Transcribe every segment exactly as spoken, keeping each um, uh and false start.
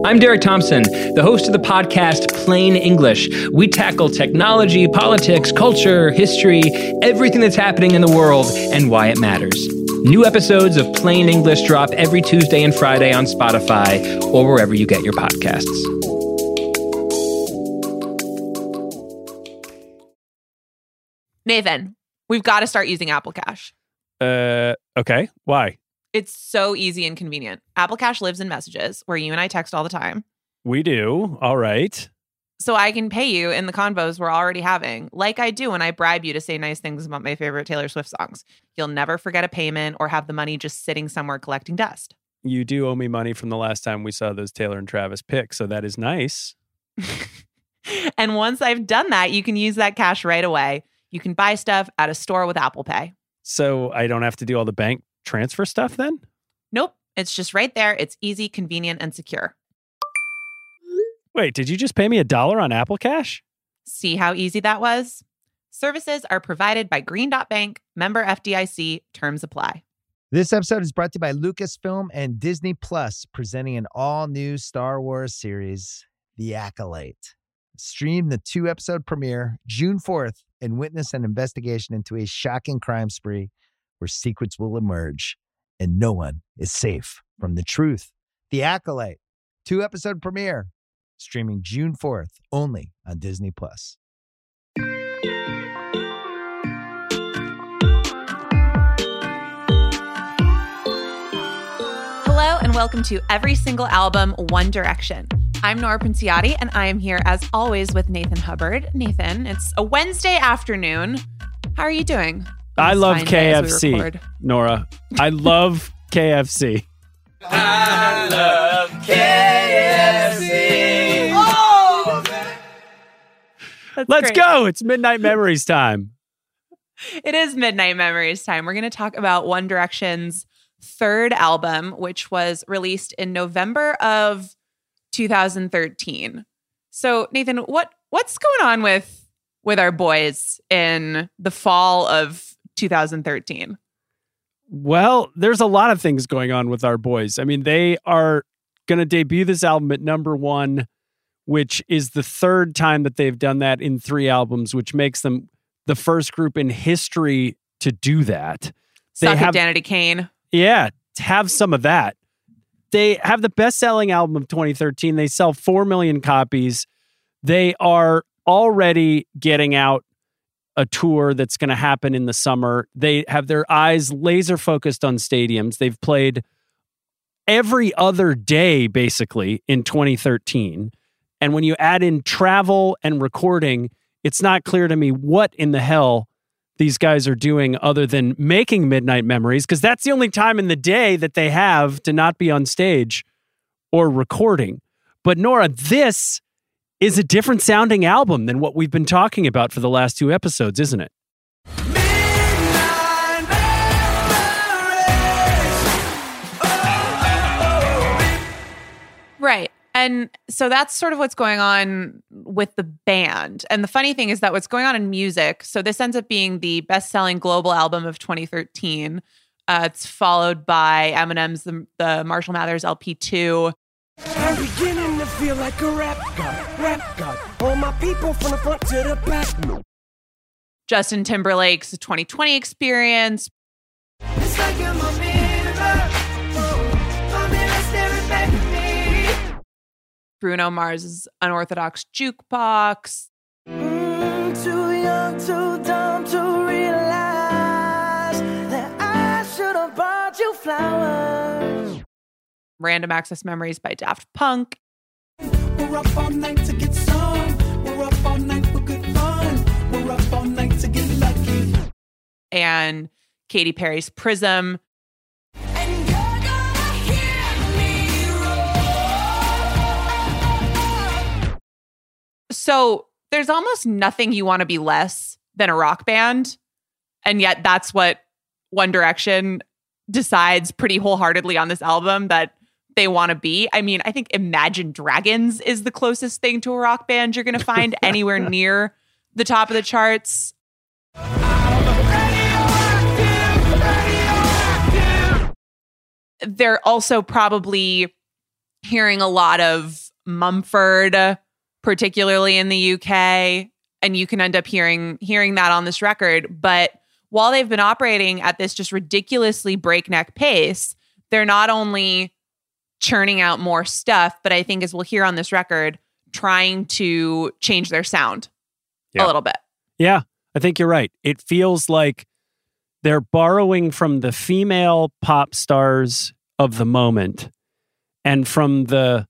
I'm Derek Thompson, the host of the podcast Plain English. We tackle technology, politics, culture, history, everything that's happening in the world and why it matters. New episodes of Plain English drop every Tuesday and Friday on Spotify or wherever you get your podcasts. Nathan, we've got to start using Apple Cash. Uh, okay. Why? It's so easy and convenient. Apple Cash lives in Messages, where you and I text all the time. We do. All right. So I can pay you in the convos we're already having, like I do when I bribe you to say nice things about my favorite Taylor Swift songs. You'll never forget a payment or have the money just sitting somewhere collecting dust. You do owe me money from the last time we saw those Taylor and Travis pics, so that is nice. And once I've done that, you can use that cash right away. You can buy stuff at a store with Apple Pay. So I don't have to do all the bank transfer stuff then? Nope. It's just right there. It's easy, convenient, and secure. Wait, did you just pay me a dollar on Apple Cash? See how easy that was? Services are provided by Green Dot Bank, member F D I C. Terms apply. This episode is brought to you by Lucasfilm and Disney Plus, presenting an all-new Star Wars series, The Acolyte. Stream the two-episode premiere June fourth and witness an investigation into a shocking crime spree where secrets will emerge and no one is safe from the truth. The Acolyte, two-episode premiere, streaming June fourth, only on Disney Plus. Hello and welcome to Every Single Album, One Direction. I'm Nora Princiotti, and I am here as always with Nathan Hubbard. Nathan, it's a Wednesday afternoon. How are you doing? I love K F C, Nora. I love K F C. I love K F C. Oh! That's Let's great. go. It's Midnight Memories time. It is Midnight Memories time. We're going to talk about One Direction's third album, which was released in November of two thousand thirteen. So, Nathan, what what's going on with with our boys in the fall of two thousand thirteen? Well, there's a lot of things going on with our boys. I mean, they are going to debut this album at number one, which is the third time that they've done that in three albums, which makes them the first group in history to do that. They Suck have, it, Danity Kane. Yeah, have some of that. They have the best-selling album of twenty thirteen. They sell four million copies. They are already getting out a tour that's going to happen in the summer. They have their eyes laser focused on stadiums. They've played every other day, basically, in twenty thirteen. And when you add in travel and recording, it's not clear to me what in the hell these guys are doing other than making Midnight Memories, because that's the only time in the day that they have to not be on stage or recording. But Nora, this is a different sounding album than what we've been talking about for the last two episodes, isn't it? Midnight Memories. Oh. Right. And so that's sort of what's going on with the band. And the funny thing is that what's going on in music, so this ends up being the best-selling global album of twenty thirteen. Uh, it's followed by Eminem's The, the Marshall Mathers L P two. I'm beginning to feel like a rap god, rap god. All my people from the front to the back. Justin Timberlake's twenty twenty Experience. It's like I'm a mirror. Oh, my mirror staring back at me. Bruno Mars's Unorthodox Jukebox. Mm, too young, too dumb to realize that I should have bought you flowers. Random Access Memories by Daft Punk. We're up all night to get some. We're up all night for good fun. We're up all night to get lucky. And Katy Perry's Prism. And you're gonna hear me roar. So there's almost nothing you want to be less than a rock band. And yet that's what One Direction decides pretty wholeheartedly on this album that they want to be. I mean, I think Imagine Dragons is the closest thing to a rock band you're going to find anywhere near the top of the charts. They're also probably hearing a lot of Mumford, particularly in the U K, and you can end up hearing hearing that on this record. But while they've been operating at this just ridiculously breakneck pace, they're not only churning out more stuff, but I think, as we'll hear on this record, trying to change their sound yeah. a little bit. Yeah, I think you're right. It feels like they're borrowing from the female pop stars of the moment and from the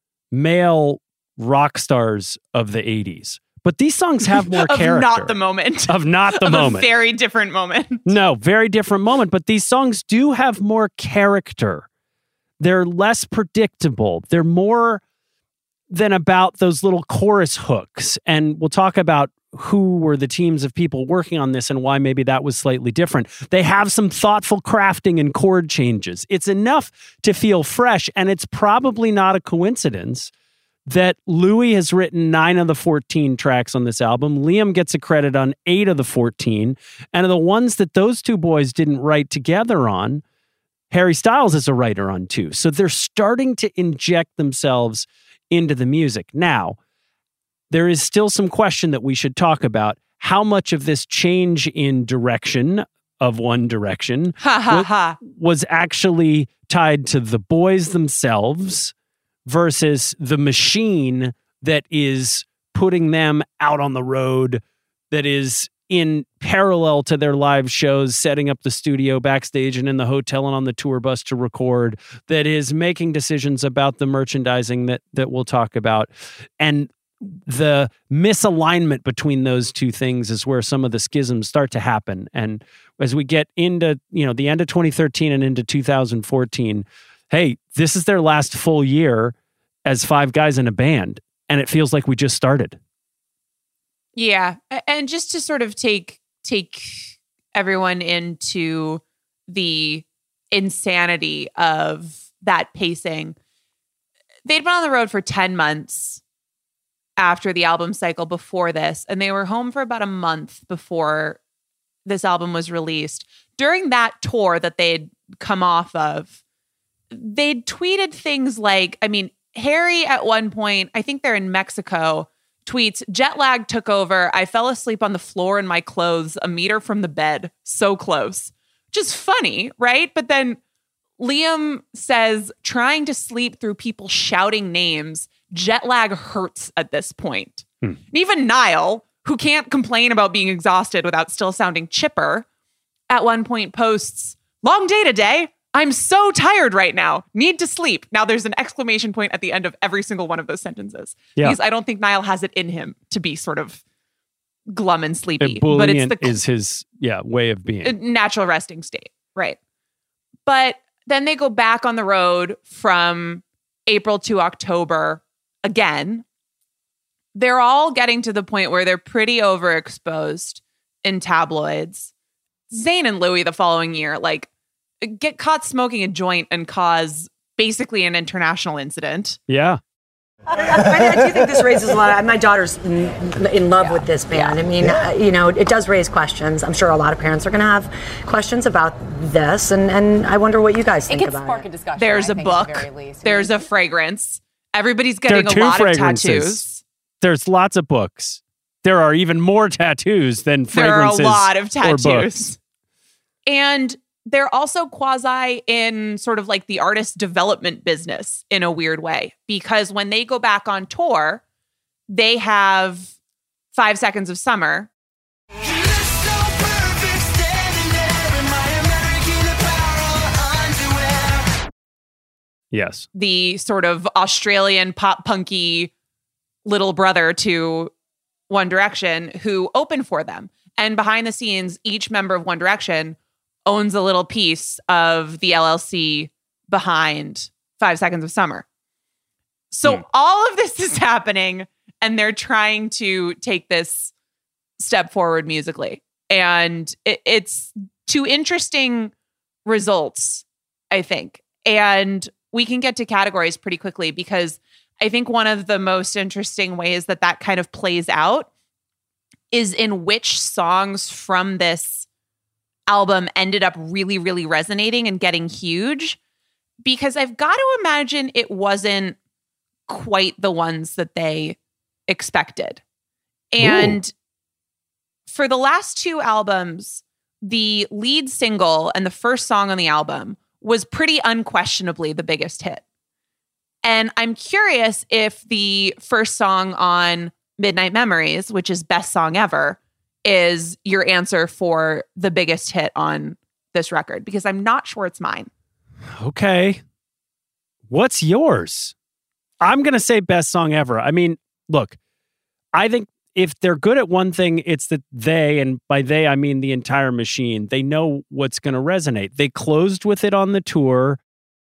male rock stars of the eighties. But these songs have more of character. Not the moment. Of not the of moment. A very different moment. No, very different moment. But these songs do have more character. They're less predictable. They're more than about those little chorus hooks. And we'll talk about who were the teams of people working on this and why maybe that was slightly different. They have some thoughtful crafting and chord changes. It's enough to feel fresh, and it's probably not a coincidence that Louis has written nine of the fourteen tracks on this album. Liam gets a credit on eight of the fourteen. And of the ones that those two boys didn't write together on, Harry Styles is a writer on two. So they're starting to inject themselves into the music. Now, there is still some question that we should talk about. How much of this change in direction of One Direction ha, ha, was, ha. was actually tied to the boys themselves versus the machine that is putting them out on the road, that is in parallel to their live shows, setting up the studio backstage and in the hotel and on the tour bus to record, that is making decisions about the merchandising that that we'll talk about. And the misalignment between those two things is where some of the schisms start to happen. And as we get into, you know, the end of twenty thirteen and into two thousand fourteen, hey, this is their last full year as five guys in a band, and it feels like we just started. Yeah. And just to sort of take take everyone into the insanity of that pacing, they'd been on the road for ten months after the album cycle before this, and they were home for about a month before this album was released. During that tour that they'd come off of, they'd tweeted things like, I mean, Harry at one point, I think they're in Mexico, tweets, "Jet lag took over. I fell asleep on the floor in my clothes, a meter from the bed. So close." Just funny, right? But then Liam says, trying to sleep through people shouting names, jet lag hurts at this point. Hmm. And even Niall, who can't complain about being exhausted without still sounding chipper, at one point posts, "Long day today. I'm so tired right now. Need to sleep." Now there's an exclamation point at the end of every single one of those sentences. Yeah. Because I don't think Niall has it in him to be sort of glum and sleepy. But it's the is his yeah way of being. Natural resting state. Right. But then they go back on the road from April to October again. They're all getting to the point where they're pretty overexposed in tabloids. Zayn and Louis the following year, like, get caught smoking a joint and cause basically an international incident. Yeah. I, I, I do think this raises a lot of, my daughter's in, in love yeah. with this band. Yeah. I mean, yeah. uh, you know, it does raise questions. I'm sure a lot of parents are going to have questions about this, and, and I wonder what you guys think it could about spark it. A discussion. There's I a book. There's a fragrance. Everybody's getting a lot of tattoos. There's lots of books. There are even more tattoos than fragrances. There are a lot of tattoos. Or books. And they're also quasi in sort of like the artist development business in a weird way, because when they go back on tour, they have Five Seconds of Summer. Yes. The sort of Australian pop punky little brother to One Direction who opened for them. And behind the scenes, each member of One Direction owns a little piece of the L L C behind Five Seconds of Summer. So mm. all of this is happening, and they're trying to take this step forward musically. And it, it's two interesting results, I think. And we can get to categories pretty quickly, because I think one of the most interesting ways that that kind of plays out is in which songs from this album ended up really, really resonating and getting huge, because I've got to imagine it wasn't quite the ones that they expected. And Ooh. For the last two albums, the lead single and the first song on the album was pretty unquestionably the biggest hit. And I'm curious if the first song on Midnight Memories, which is Best Song Ever, is your answer for the biggest hit on this record, because I'm not sure it's mine. Okay. What's yours? I'm going to say Best Song Ever. I mean, look, I think if they're good at one thing, it's that they, and by they, I mean the entire machine, they know what's going to resonate. They closed with it on the tour.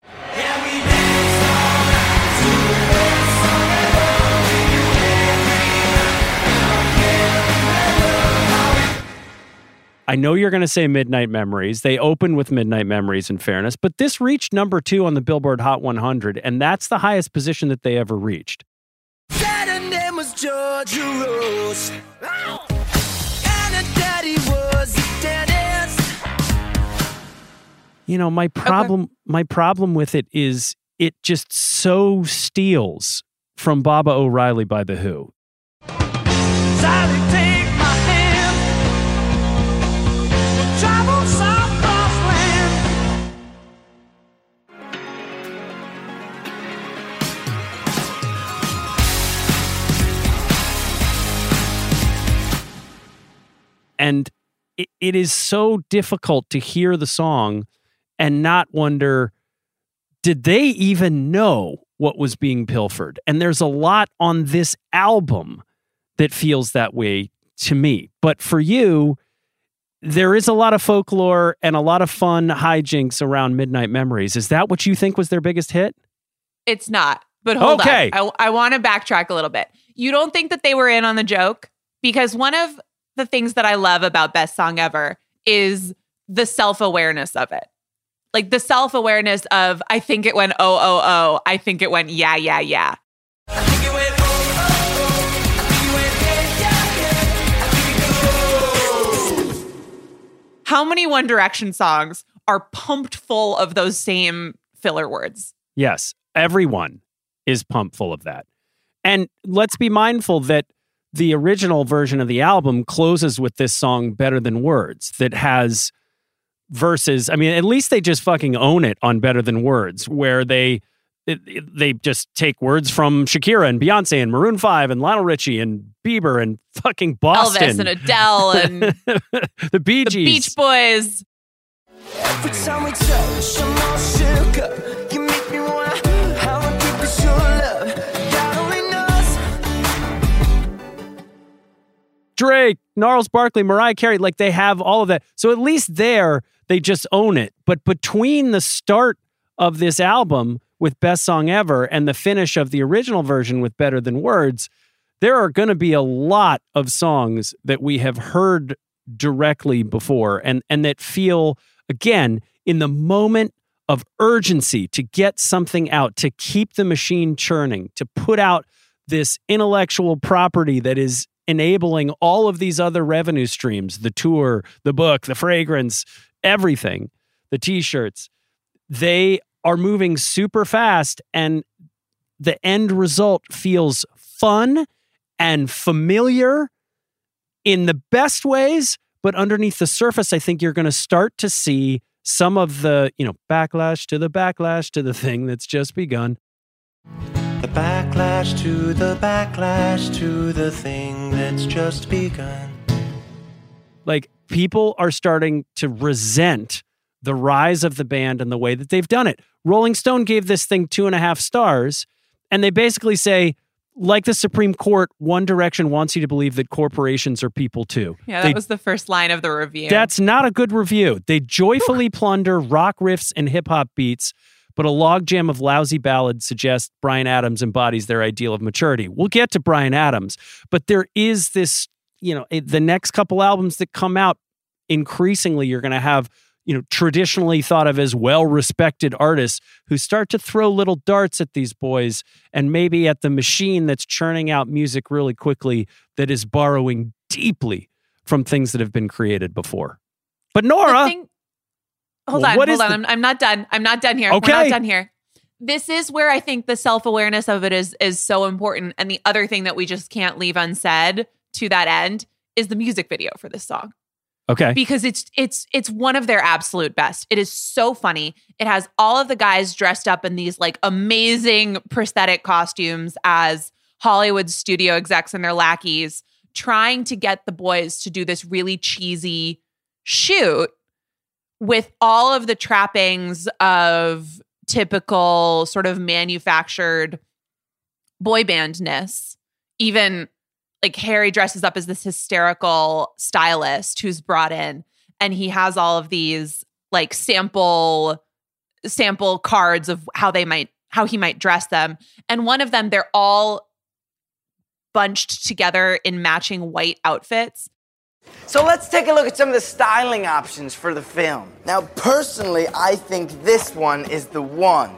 I know you're going to say Midnight Memories. They opened with Midnight Memories, in fairness, but this reached number two on the Billboard Hot one hundred, and that's the highest position that they ever reached. Daddy name was Georgia Rose, and her daddy was a dentist. You know, my problem, okay. my problem with it is it just so steals from Baba O'Reilly by The Who. Sally, take my hand. Travel south across land. And it, it is so difficult to hear the song and not wonder, did they even know what was being pilfered? And there's a lot on this album that feels that way to me. But for you, there is a lot of folklore and a lot of fun hijinks around Midnight Memories. Is that what you think was their biggest hit? It's not. But hold okay. on. I, I want to backtrack a little bit. You don't think that they were in on the joke? Because one of the things that I love about Best Song Ever is the self-awareness of it. Like the self-awareness of, I think it went oh, oh, oh. I think it went yeah, yeah, yeah. I think it went oh, oh, oh. I think it went yeah, yeah, yeah. I think it goes. How many One Direction songs are pumped full of those same filler words? Yes, everyone is pumped full of that. And let's be mindful that the original version of the album closes with this song Better Than Words that has verses. I mean, at least they just fucking own it on Better Than Words, where they it, it, they just take words from Shakira and Beyonce and Maroon five and Lionel Richie and Bieber and fucking Boston. Elvis and Adele and the Bee Gees. The Beach Boys. Every time we touch, I'm all shook up. You make me wanna, I wanna keep it your love. God only knows. Drake, Gnarls Barkley, Mariah Carey, like they have all of that. So at least there, they just own it. But between the start of this album with Best Song Ever and the finish of the original version with Better Than Words, there are going to be a lot of songs that we have heard directly before and, and that feel, again, in the moment of urgency to get something out, to keep the machine churning, to put out this intellectual property that is enabling all of these other revenue streams, the tour, the book, the fragrance, everything, the t-shirts. They are moving super fast, and the end result feels fun and familiar in the best ways, but underneath the surface, I think you're going to start to see some of the, you know, backlash to the backlash to the thing that's just begun. The backlash to the backlash to the thing that's just begun. Like, people are starting to resent the rise of the band and the way that they've done it. Rolling Stone gave this thing two and a half stars, and they basically say, like the Supreme Court, One Direction wants you to believe that corporations are people too. Yeah, that they, was the first line of the review. That's not a good review. They joyfully plunder rock riffs and hip-hop beats, but a logjam of lousy ballads suggests Bryan Adams embodies their ideal of maturity. We'll get to Bryan Adams, but there is this, you know, the next couple albums that come out, increasingly you're going to have, you know, traditionally thought of as well-respected artists who start to throw little darts at these boys and maybe at the machine that's churning out music really quickly that is borrowing deeply from things that have been created before. But Nora... Thing- hold Well, on, what hold is on. the- I'm, I'm not done. I'm not done here. Okay. We're not done here. This is where I think the self-awareness of it is is so important. And the other thing that we just can't leave unsaid to that end is the music video for this song. Okay. Because it's it's it's one of their absolute best. It is so funny. It has all of the guys dressed up in these like amazing prosthetic costumes as Hollywood studio execs and their lackeys trying to get the boys to do this really cheesy shoot with all of the trappings of typical sort of manufactured boy bandness. Even like Harry dresses up as this hysterical stylist who's brought in, and he has all of these like sample sample cards of how they might how he might dress them. And one of them, they're all bunched together in matching white outfits. So let's take a look at some of the styling options for the film. Now, personally, I think this one is the one.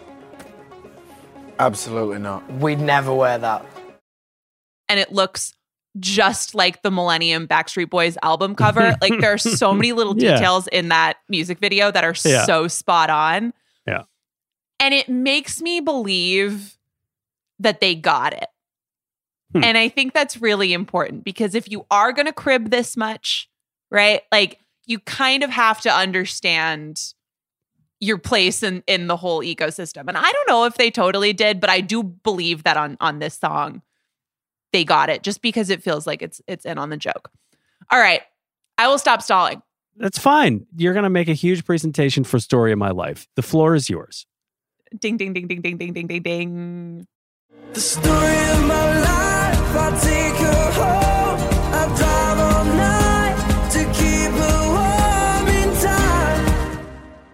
Absolutely not. We'd never wear that. And it looks just like the Millennium Backstreet Boys album cover. Like there are so many little Yeah. details in that music video that are Yeah. so spot on. Yeah. And it makes me believe that they got it. Hmm. And I think that's really important because if you are going to crib this much, right? Like you kind of have to understand your place in, in the whole ecosystem. And I don't know if they totally did, but I do believe that on, on this song, they got it just because it feels like it's it's in on the joke. All right. I will stop stalling. That's fine. You're going to make a huge presentation for Story of My Life. The floor is yours. Ding, ding, ding, ding, ding, ding, ding, ding, ding. The story of my life, I take her home. I drive all night to keep her warm in time.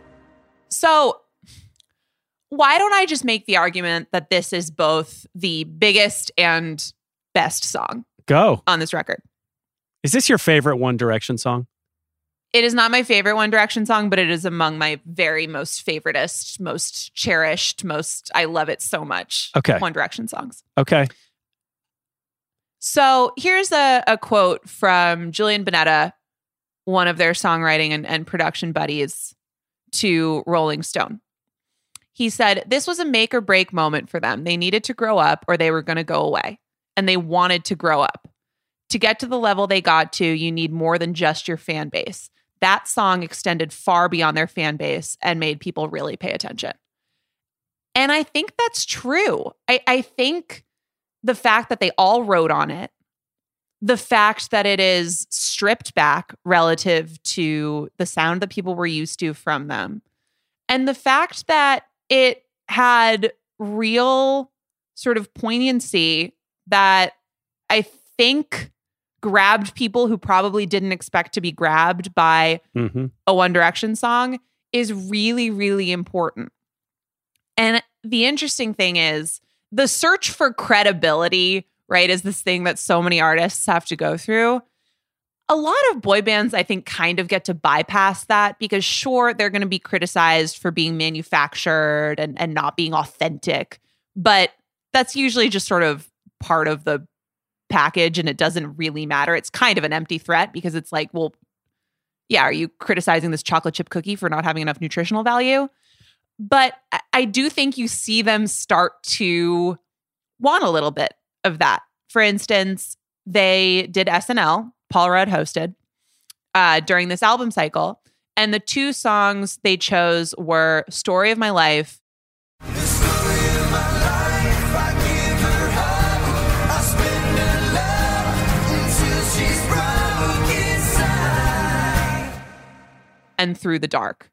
So why don't I just make the argument that this is both the biggest and best song Go. on this record? Is this your favorite One Direction song? It is not my favorite One Direction song, but it is among my very most favoritist, most cherished, most, I love it so much. Okay. One Direction songs. Okay. So here's a, a quote from Julian Bonetta, one of their songwriting and, and production buddies, to Rolling Stone. He said, "This was a make or break moment for them. They needed to grow up or they were going to go away. And they wanted to grow up. To get to the level they got to, you need more than just your fan base. That song extended far beyond their fan base and made people really pay attention." And I think that's true. I, I think the fact that they all wrote on it, the fact that it is stripped back relative to the sound that people were used to from them, and the fact that it had real sort of poignancy that I think grabbed people who probably didn't expect to be grabbed by Mm-hmm. a One Direction song is really, really important. And the interesting thing is the search for credibility, right, is this thing that so many artists have to go through. A lot of boy bands, I think, kind of get to bypass that because sure, they're going to be criticized for being manufactured and, and not being authentic, but that's usually just sort of part of the package and it doesn't really matter. It's kind of an empty threat because it's like, well, yeah, are you criticizing this chocolate chip cookie for not having enough nutritional value? But I, I do think you see them start to want a little bit of that. For instance, they did S N L, Paul Rudd hosted, uh, during this album cycle. And the two songs they chose were Story of My Life. And Through the Dark.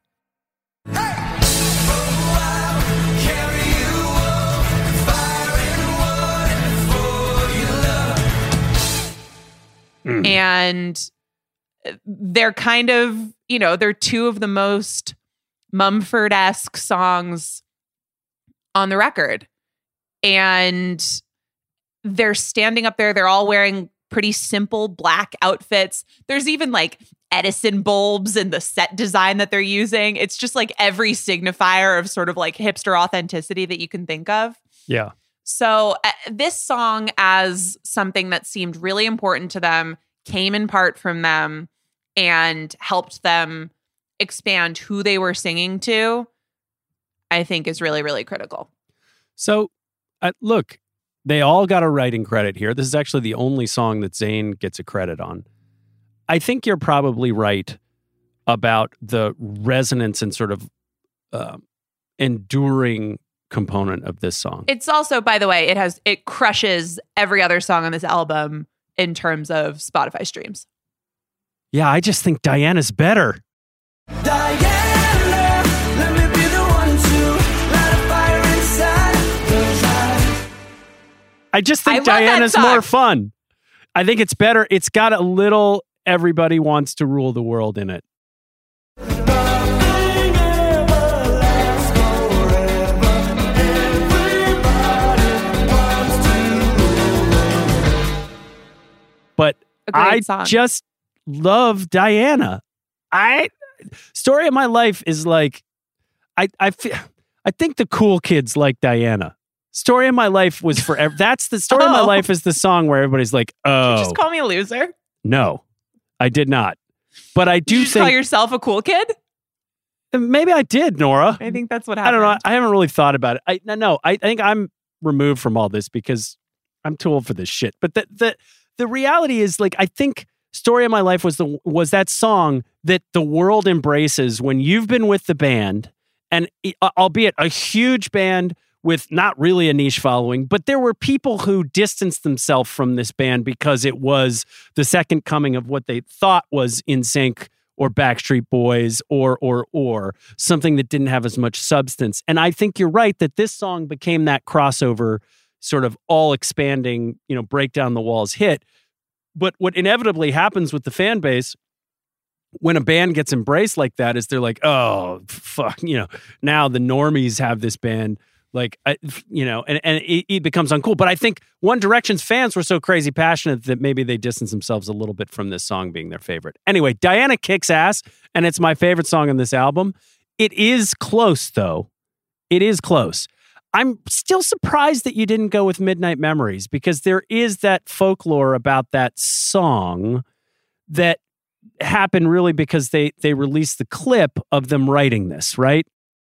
Mm. And they're kind of, you know, they're two of the most Mumford-esque songs on the record. And they're standing up there. They're all wearing pretty simple black outfits. There's even like Edison bulbs in the set design that they're using. It's just like every signifier of sort of like hipster authenticity that you can think of. Yeah. So uh, this song, as something that seemed really important to them, came in part from them and helped them expand who they were singing to, I think is really, really critical. So, uh, look, they all got a writing credit here. This is actually the only song that Zayn gets a credit on. I think you're probably right about the resonance and sort of uh, enduring component of this song. It's also, by the way, it has it crushes every other song on this album in terms of Spotify streams. Yeah, I just think Diana's better. Diana, let me be the one to light a fire inside those eyes. I just think I love that Diana's song. more fun. I think it's better. It's got a little everybody wants to rule the world in it. But A great I song. just love Diana. I Story of My Life is like I I feel, I think the cool kids like Diana. Story of My Life was forever. That's the Story of My Oh. Life is the song where everybody's like, Did you oh, just call me a loser? no, I did not. But I Did do you just think call yourself a cool kid? maybe I did, Nora. I think that's what I happened. don't know. I haven't really thought about it. I no, no. I, I think I'm removed from all this because I'm too old for this shit. But the the the reality is, like, I think Story of My Life was the was that song that the world embraces when you've been with the band, and uh, albeit a huge band with not really a niche following, but there were people who distanced themselves from this band because it was the second coming of what they thought was N Sync or Backstreet Boys or or or something that didn't have as much substance. And I think you're right that this song became that crossover, sort of all expanding, you know, break down the walls hit. But what inevitably happens with the fan base when a band gets embraced like that is they're like, oh, fuck, you know, now the normies have this band. Like, I, you know, and, and it, it becomes uncool. But I think One Direction's fans were so crazy passionate that maybe they distanced themselves a little bit from this song being their favorite. Anyway, Diana kicks ass, and it's my favorite song on this album. It is close, though. It is close. I'm still surprised that you didn't go with Midnight Memories, because there is that folklore about that song that happened really because they, they released the clip of them writing this, right?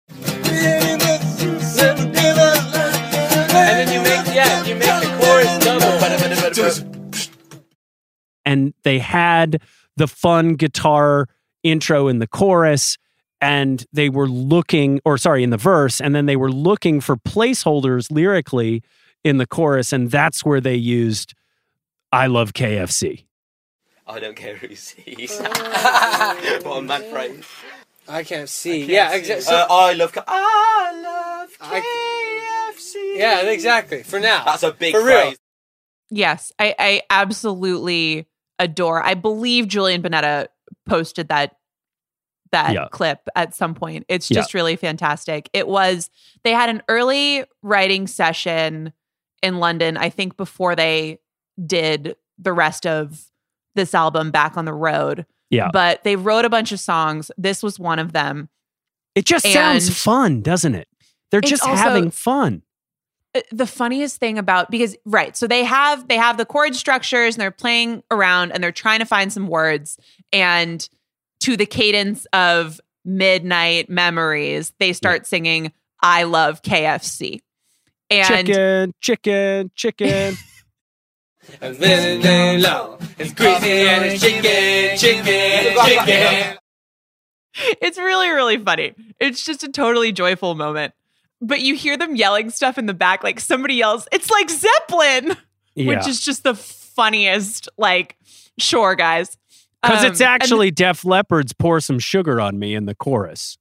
And then you make, yeah, you make the chorus double. And they had the fun guitar intro in the chorus, and they were looking, or sorry, in the verse, and then they were looking for placeholders lyrically in the chorus, and that's where they used I Love K F C. I don't care who sees. What a mad phrase. I can't see. Yeah, exactly. Uh, I love. K- I love K F C. Yeah, exactly. For now, That's a big For real. phrase. Yes, I, I absolutely adore. I believe Julian Bonetta posted that that Yeah. clip at some point. It's Yeah. just really fantastic. It was they had an early writing session in London, I think, before they did the rest of this album Back on the Road. Yeah. But they wrote a bunch of songs. This was one of them. It just And sounds fun, doesn't it? They're it's just also- having fun. Uh, the funniest thing about because right so they have they have the chord structures and they're playing around and they're trying to find some words, and to the cadence of Midnight Memories they start singing I Love K F C, and Chicken, chicken, chicken. It's been day long. It's greasy and it's chicken, chicken, chicken. it's really really funny. It's just a totally joyful moment, but you hear them yelling stuff in the back, like somebody yells it's like Zeppelin, Yeah. which is just the funniest. Like, sure guys, Because Um, it's actually Def Leppard's Pour Some Sugar on Me in the chorus.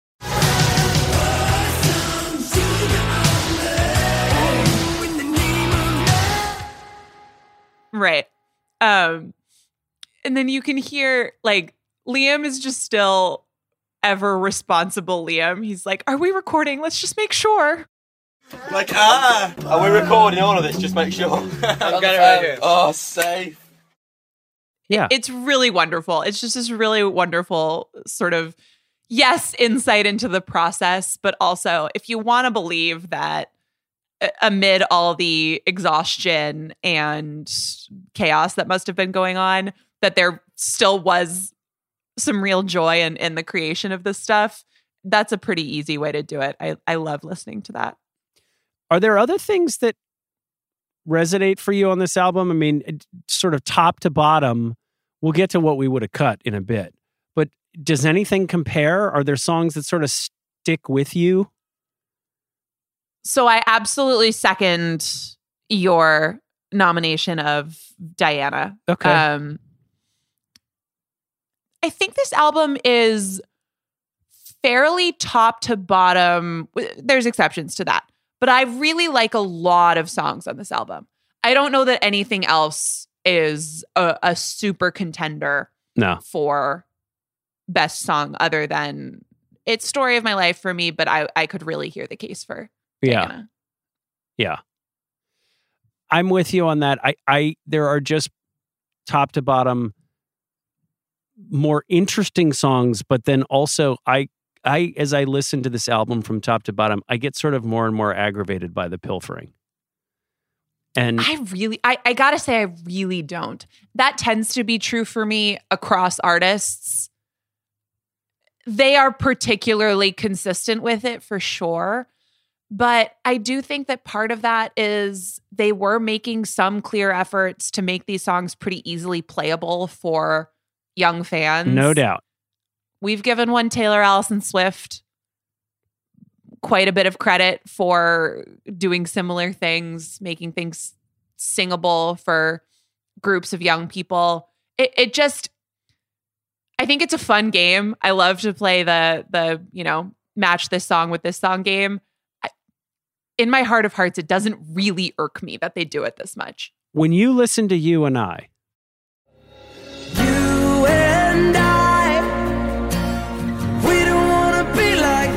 Right. Um, and then you can hear like Liam is just still ever responsible Liam. He's like, are we recording? Let's just make sure. Like, ah, are we recording all of this? Just make sure. I've got it right here. Oh, safe. Yeah. It's really wonderful. It's just this really wonderful sort of, yes, insight into the process, but also if you want to believe that uh, amid all the exhaustion and chaos that must have been going on, that there still was some real joy in, in the creation of this stuff, that's a pretty easy way to do it. I, I love listening to that. Are there other things that resonate for you on this album? I mean, it, sort of top to bottom, we'll get to what we would have cut in a bit. But does anything compare? Are there songs that sort of stick with you? So I absolutely second your nomination of Diana. Okay. Um, I think this album is fairly top to bottom. There's exceptions to that. But I really like a lot of songs on this album. I don't know that anything else is a, a super contender no. for best song other than It's Story of My Life for me, but I, I could really hear the case for Diana. Yeah. Yeah. I'm with you on that. I, I there are just top to bottom more interesting songs, but then also I I as I listen to this album from top to bottom, I get sort of more and more aggravated by the pilfering. And I really I, I gotta say I really don't. That tends to be true for me across artists. They are particularly consistent with it for sure. But I do think that part of that is they were making some clear efforts to make these songs pretty easily playable for young fans. No doubt. We've given one Taylor Allison Swift quite a bit of credit for doing similar things, making things singable for groups of young people. It, it just, I think it's a fun game. I love to play the, the, you know, match this song with this song game. In my heart of hearts, it doesn't really irk me that they do it this much. When you listen to You and I, You and I, we don't want to be like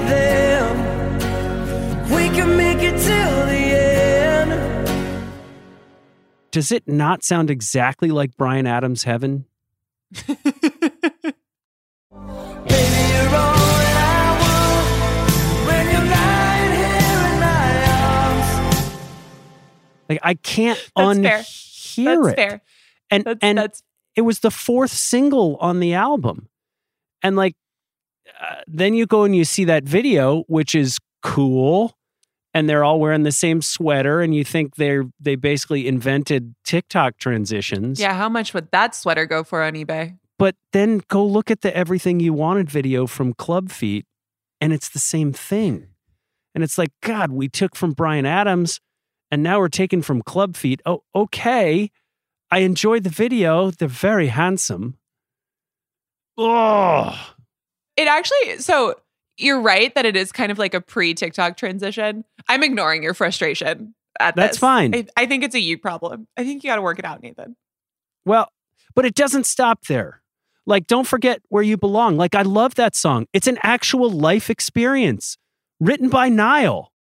them. We can make it till the end. does it not sound exactly like Bryan Adams' Heaven? Like, I can't unhear it. Fair. And that's, and that's... it was the fourth single on the album. And like, uh, then you go and you see that video, which is cool. And they're all wearing the same sweater. And you think they're, they basically invented TikTok transitions. Yeah, how much would that sweater go for on eBay? But then go look at the Everything You Wanted video from Club Feet, and it's the same thing. And it's like, God, we took from Bryan Adams, and now we're taking from Club Feet. Oh, okay. I enjoyed the video. They're very handsome. Oh. It actually, so you're right that it is kind of like a pre-TikTok transition. I'm ignoring your frustration at That's this. fine. I, I think it's a you problem. I think you got to work it out, Nathan. Well, but it doesn't stop there. Like, don't forget where you belong. Like, I love that song. It's an actual life experience written by Niall.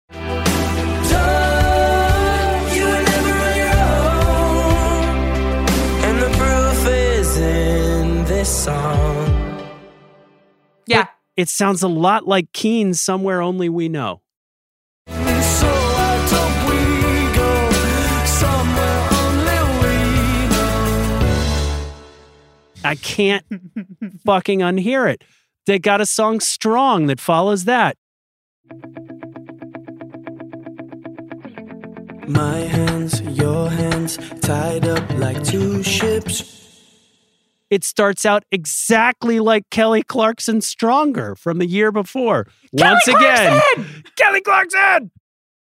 Song. Yeah. But it sounds a lot like Keen's Somewhere Only We Know. So why don't we go somewhere only we know? I can't fucking unhear it. They got a song Strong that follows that. My hands, your hands, tied up like two ships. It starts out exactly like Kelly Clarkson's Stronger from the year before. Kelly Once again, Clarkson! Kelly Clarkson!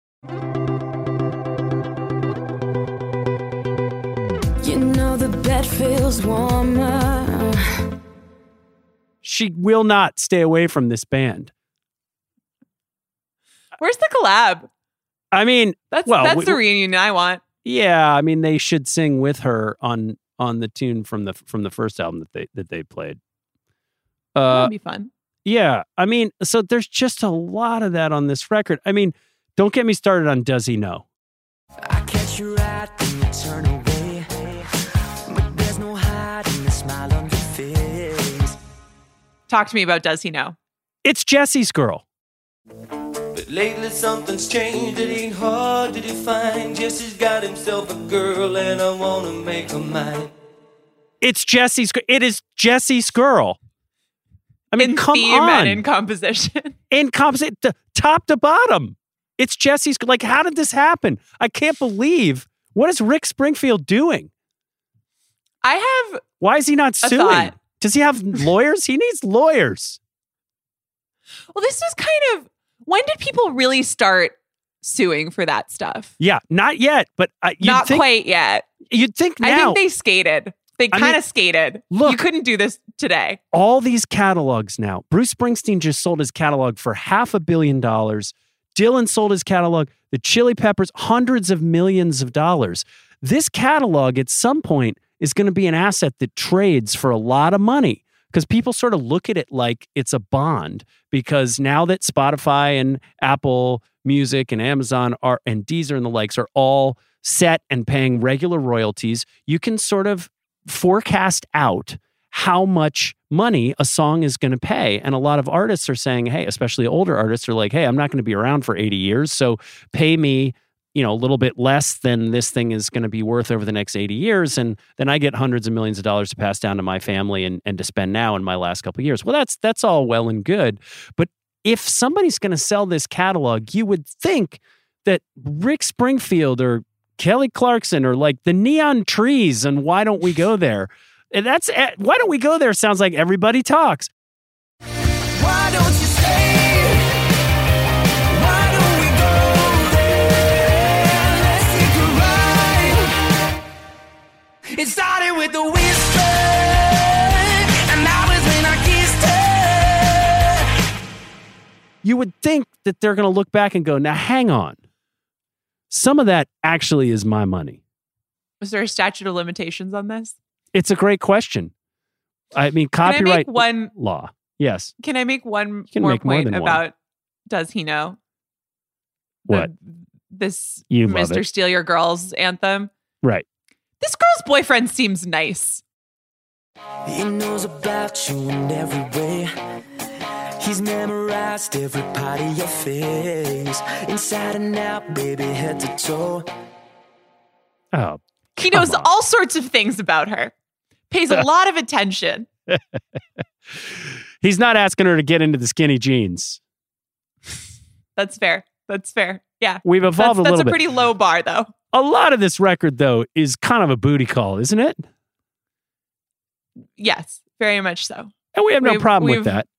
You know the bed feels warmer. She will not stay away from this band. Where's the collab? I mean, That's well, that's we- the reunion I want. yeah, I mean, they should sing with her on on the tune from the from the first album that they that they played. Uh, That'd be fun. yeah, I mean, so there's just a lot of that on this record. I mean, don't get me started on Does He Know? I catch your eye and you turn away, but there's no hiding the smile on your face. Talk to me about Does He Know? It's Jesse's Girl. But lately something's changed, it ain't hard to define. Jesse's got himself a girl and I wanna make her mine. It's Jesse's. It is Jesse's Girl. I mean, in come theme on. and in composition. In composition, t- top to bottom. It's Jesse's, like, how did this happen? I can't believe, what is Rick Springfield doing? I have Why is he not a suing? thought. Does he have lawyers? He needs lawyers. Well, this was kind of, when did people really start suing for that stuff? Yeah, not yet, but uh, you'd Not think, quite yet. You'd think now. I think they skated. They I kind mean, of skated. look. You couldn't do this today. all these catalogs now. Bruce Springsteen just sold his catalog for half a billion dollars. Dylan sold his catalog. The Chili Peppers, hundreds of millions of dollars. This catalog at some point is going to be an asset that trades for a lot of money because people sort of look at it like it's a bond, because now that Spotify and Apple Music and Amazon are and Deezer and the likes are all set and paying regular royalties, you can sort of forecast out how much money a song is going to pay. And a lot of artists are saying, hey, especially older artists are like, hey, I'm not going to be around for eighty years. So pay me, you know, a little bit less than this thing is going to be worth over the next eighty years. And then I get hundreds of millions of dollars to pass down to my family and, and to spend now in my last couple of years. Well, that's, that's all well and good. But if somebody's going to sell this catalog, you would think that Rick Springfield or Kelly Clarkson or like the Neon Trees and Why Don't We Go There? And that's Why Don't We Go There sounds like Everybody Talks. Why don't you stay? Why don't we go there? Let's take a ride. It started with the whisper, and now it's when I kissed her. You would think that they're going to look back and go, now hang on. Some of that actually is my money. Was there a statute of limitations on this? It's a great question. I mean, Can I copyright make one? law. Yes. Can I make one can more make more point than one. about Does He Know? The- What? This You love Mister it. Steal Your Girls anthem. Right. This girl's boyfriend seems nice. He knows about you in every way. He's memorized every part of your face. Inside and out, baby, head to toe. Oh, He come knows on. all sorts of things about her. Pays a lot of attention. He's not asking her to get into the skinny jeans. That's fair. That's fair. Yeah. We've That's, evolved a that's little a bit. pretty low bar, though. A lot of this record, though, is kind of a booty call, isn't it? Yes, very much so. And we have no We've- problem with we've- that.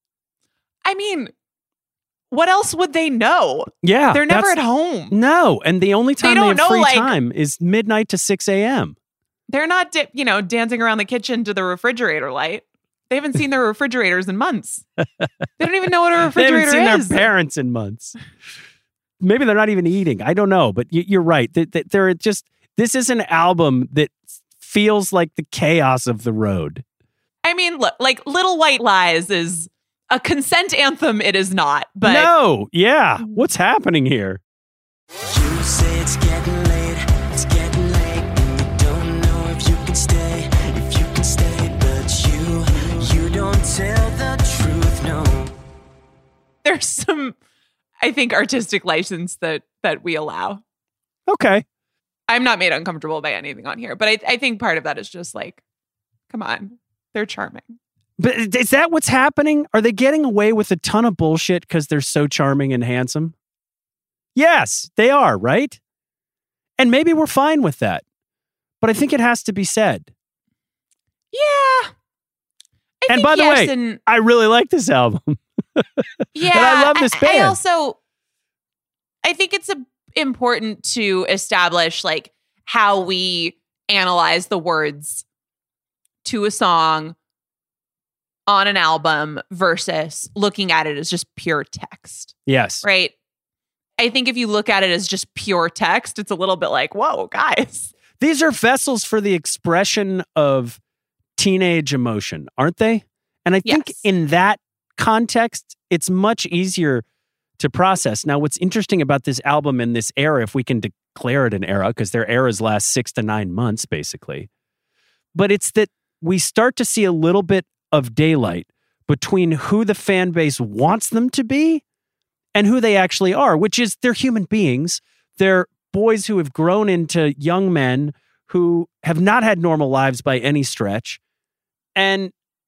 I mean, what else would they know? Yeah. They're never that's- at home. No. And the only time they, don't have know, free like- time is midnight to six a.m. They're not, di- you know, dancing around the kitchen to the refrigerator light. They haven't seen their refrigerators in months. They don't even know what a They refrigerator haven't seen is. their parents in months. Maybe they're not even eating. I don't know. But y- you're right. Th- th- They're just, this is an album that feels like the chaos of the road. I mean, look, like Little White Lies is a consent anthem. It is not. But no. Yeah. What's happening here? You say it's getting late, it's getting late, and you don't know if you can stay, if you can stay, but you, you don't tell the truth, no. there's some, I think, artistic license that that we allow. Okay. I'm not made uncomfortable by anything on here, but I, I think part of that is just like, come on, they're charming. But is that what's happening? Are they getting away with a ton of bullshit because they're so charming and handsome? Yes, they are, right? And maybe we're fine with that. But I think it has to be said. Yeah. I And think by the yes, way, and I really like this album. yeah, and I love this I, band. I also, I think it's a, important to establish like how we analyze the words to a song on an album versus looking at it as just pure text. Yes. Right. I think if you look at it as just pure text, it's a little bit like, whoa, guys. These are vessels for the expression of teenage emotion, aren't they? And I think Yes. in that context, it's much easier to process. Now, what's interesting about this album in this era, if we can declare it an era, because their eras last six to nine months, basically, but it's that we start to see a little bit of daylight between who the fan base wants them to be and who they actually are, which is they're human beings. They're boys who have grown into young men who have not had normal lives by any stretch. And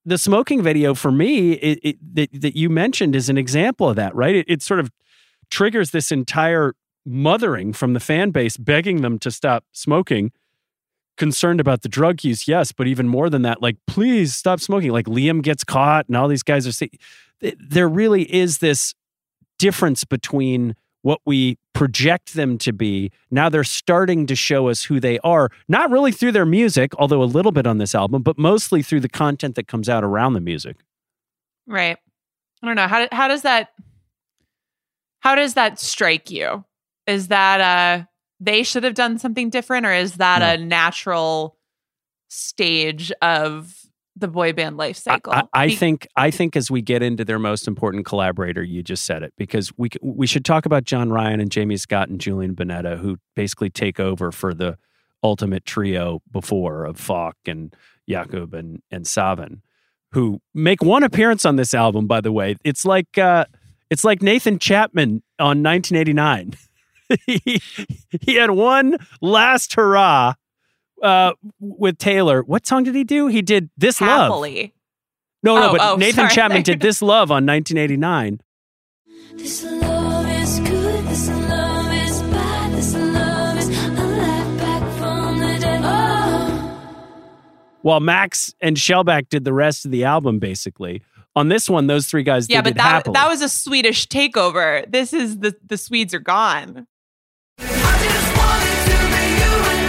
the smoking video for me it, it, that, that you mentioned is an example of that, right? It, it sort of triggers this entire mothering from the fan base, begging them to stop smoking, concerned about the drug use, yes, but even more than that, like, please stop smoking. Like Liam gets caught and all these guys are saying, there really is this difference between what we project them to be. Now they're starting to show us who they are, not really through their music, although a little bit on this album, but mostly through the content that comes out around the music. Right. I don't know. How, how does that, how does that strike you? Is that uh they should have done something different, or is that no. a natural stage of the boy band life cycle? I, I, I Be- think I think as we get into their most important collaborator, you just said it, because we we should talk about John Ryan and Jamie Scott and Julian Bonetta, who basically take over for the ultimate trio before of Falk and Jakub and and Savan, who make one appearance on this album. By the way, it's like uh, it's like Nathan Chapman on nineteen eighty-nine. he, he had one last hurrah uh, with Taylor. What song did he do? He did This Happily. Love. No, no, oh, but oh, Nathan sorry. Chapman did This Love on nineteen eighty-nine. This love is good, this love is bad, this love is a life back from the dead. Oh. While Max and Shellback did the rest of the album, basically. On this one, those three guys yeah, did but it that happily. that was a Swedish takeover. This is the the Swedes are gone. I just wanted to be you and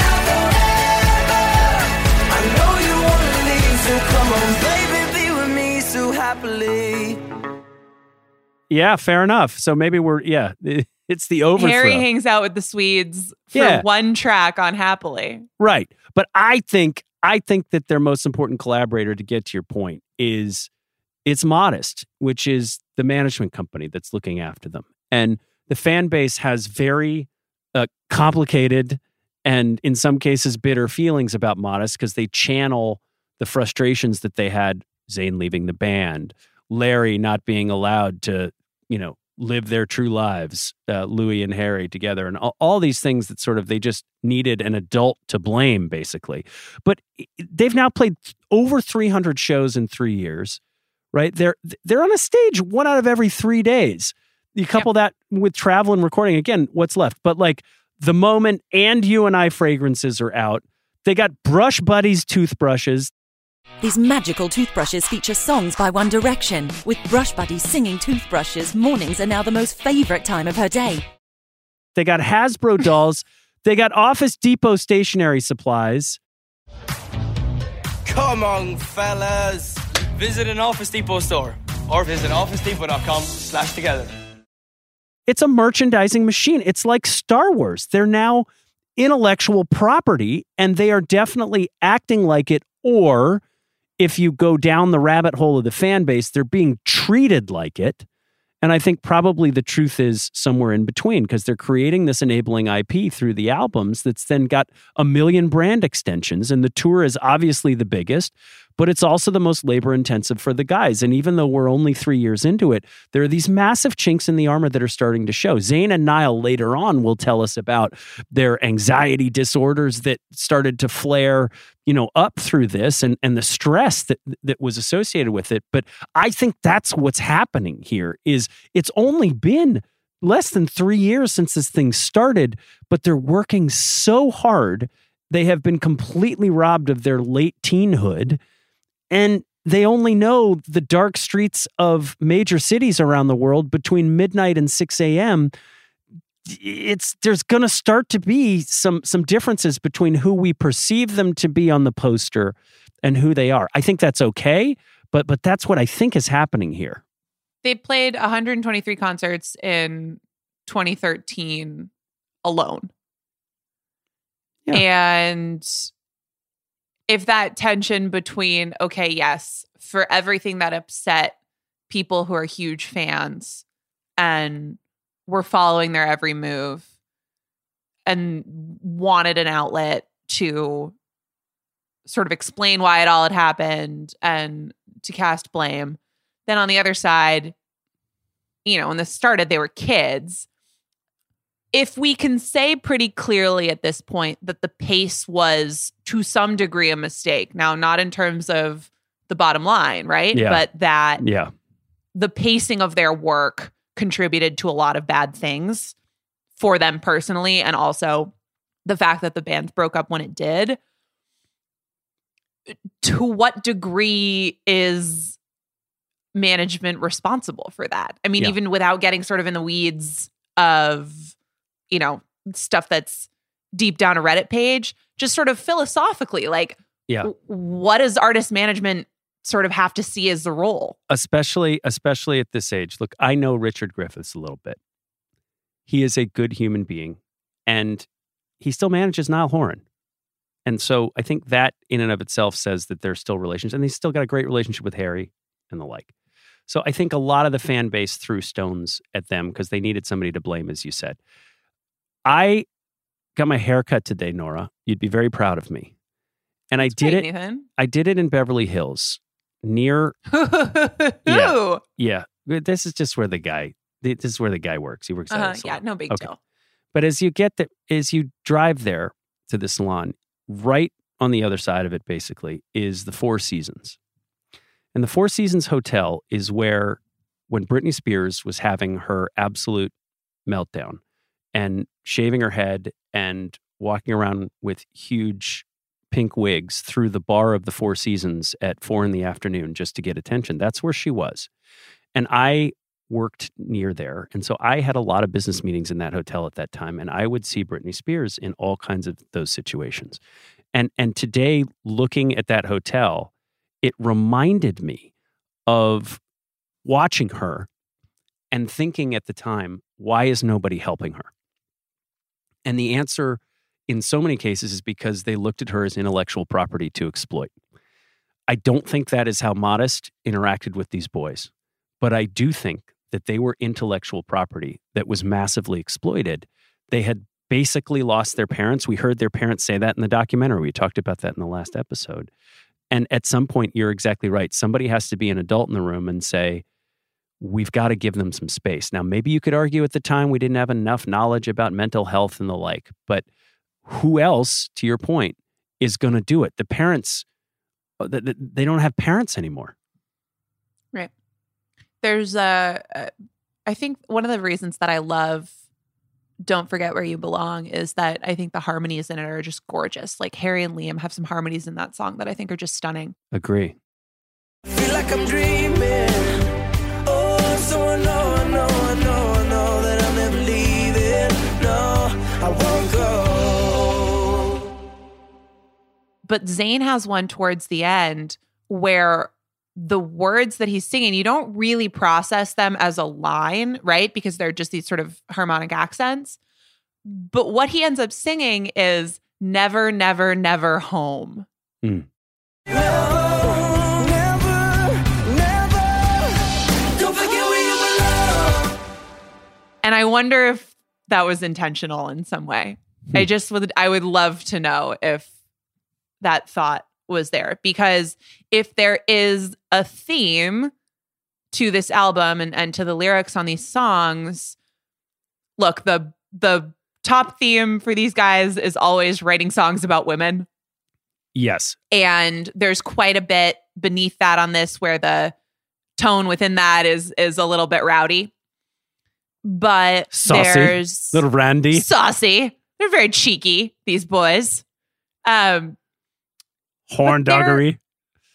now forever. I know you wanna leave, so come on, baby, be with me so happily. Yeah, fair enough. So maybe we're, yeah, it's the overthrow. Harry hangs out with the Swedes for Yeah. one track on Happily. Right. But I think, I think that their most important collaborator, to get to your point, is it's Modest, which is the management company that's looking after them. And the fan base has very uh, complicated and in some cases bitter feelings about Modest, because they channel the frustrations that they had, Zayn leaving the band, Larry not being allowed to, you know, live their true lives, uh, Louis and Harry together, and all, all these things that sort of they just needed an adult to blame, basically. But they've now played over three hundred shows in three years, right? They're they're on a stage one out of every three days. You couple that with travel and recording, again, what's left? But like The Moment and You and I fragrances are out. They got Brush Buddies toothbrushes. These magical toothbrushes feature songs by One Direction. With Brush Buddies singing toothbrushes, mornings are now the most favorite time of her day. They got Hasbro dolls. They got Office Depot stationery supplies. Come on, fellas. Visit an Office Depot store or visit office depot dot com slash together. It's a merchandising machine. It's like Star Wars. They're now intellectual property, and they are definitely acting like it. Or if you go down the rabbit hole of the fan base, they're being treated like it. And I think probably the truth is somewhere in between, because they're creating this enabling I P through the albums that's then got a million brand extensions. And the tour is obviously the biggest, but it's also the most labor intensive for the guys. And even though we're only three years into it, there are these massive chinks in the armor that are starting to show. Zayn and Niall later on will tell us about their anxiety disorders that started to flare, you know, up through this, and, and the stress that, that was associated with it. But I think that's what's happening here. Is it's only been less than three years since this thing started, but they're working so hard. They have been completely robbed of their late teenhood, and they only know the dark streets of major cities around the world between midnight and six a.m. It's there's going to start to be some some differences between who we perceive them to be on the poster and who they are. I think that's okay, but but that's what I think is happening here. They played one hundred twenty-three concerts in twenty thirteen alone. Yeah. And if that tension between, okay, yes, for everything that upset people who are huge fans and were following their every move and wanted an outlet to sort of explain why it all had happened and to cast blame. Then on the other side, you know, when this started, they were kids. If we can say pretty clearly at this point that the pace was to some degree a mistake, now not in terms of the bottom line, right? Yeah. But that Yeah. the pacing of their work contributed to a lot of bad things for them personally, and also the fact that the band broke up when it did. To what degree is management responsible for that? I mean, Yeah. even without getting sort of in the weeds of, you know, stuff that's deep down a Reddit page, just sort of philosophically, like, Yeah. w- what does artist management sort of have to see as the role? Especially, especially at this age. Look, I know Richard Griffiths a little bit. He is a good human being, and he still manages Niall Horan. And so I think that in and of itself says that there's still relations, and they still got a great relationship with Harry and the like. So I think a lot of the fan base threw stones at them because they needed somebody to blame, as you said. I got my hair cut today, Nora. You'd be very proud of me. And I did Great, it. Nathan. I did it in Beverly Hills, near. Ooh. Yeah, yeah. This is just where the guy. This is where the guy works. He works at Uh-huh, a salon. yeah, no big Okay. deal. But as you get the, as you drive there to the salon, right on the other side of it, basically, is the Four Seasons. And the Four Seasons Hotel is where, when Britney Spears was having her absolute meltdown and shaving her head and walking around with huge pink wigs through the bar of the Four Seasons at four in the afternoon just to get attention, that's where she was. And I worked near there. And so I had a lot of business meetings in that hotel at that time. And I would see Britney Spears in all kinds of those situations. And and today, looking at that hotel, it reminded me of watching her and thinking at the time, why is nobody helping her? And the answer in so many cases is because they looked at her as intellectual property to exploit. I don't think that is how Modest interacted with these boys, but I do think that they were intellectual property that was massively exploited. They had basically lost their parents. We heard their parents say that in the documentary. We talked about that in the last episode. And at some point, you're exactly right. Somebody has to be an adult in the room and say, we've got to give them some space. Now, maybe you could argue at the time we didn't have enough knowledge about mental health and the like, but who else, to your point, is going to do it? The parents, they don't have parents anymore. Right. There's a, uh, I think one of the reasons that I love Don't Forget Where You Belong is that I think the harmonies in it are just gorgeous. Like Harry and Liam have some harmonies in that song that I think are just stunning. Agree. Feel like I'm dreaming. Oh, so I know, I know, I know, I know that I'll never leave it. No, I won't go. But Zayn has one towards the end where the words that he's singing, you don't really process them as a line, right? Because they're just these sort of harmonic accents. But what he ends up singing is never, never, never home. Mm. And I wonder if that was intentional in some way. Hmm. I just would, I would love to know if that thought was there, because if there is a theme to this album and, and to the lyrics on these songs, look, the, the top theme for these guys is always writing songs about women. Yes. And there's quite a bit beneath that on this where the tone within that is, is a little bit rowdy. But Saucy. there's Little Randy. saucy. They're very cheeky, these boys. Um, Horn but they're- doggery.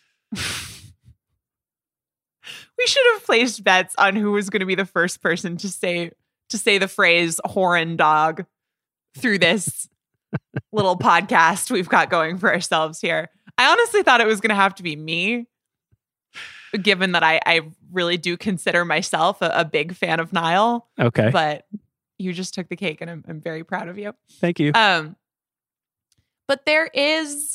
we should have placed bets on who was going to be the first person to say to say the phrase "horn dog" through this little podcast we've got going for ourselves here. I honestly thought it was going to have to be me, given that I, I really do consider myself a, a big fan of Niall. Okay. But you just took the cake, and I'm, I'm very proud of you. Thank you. Um, but there is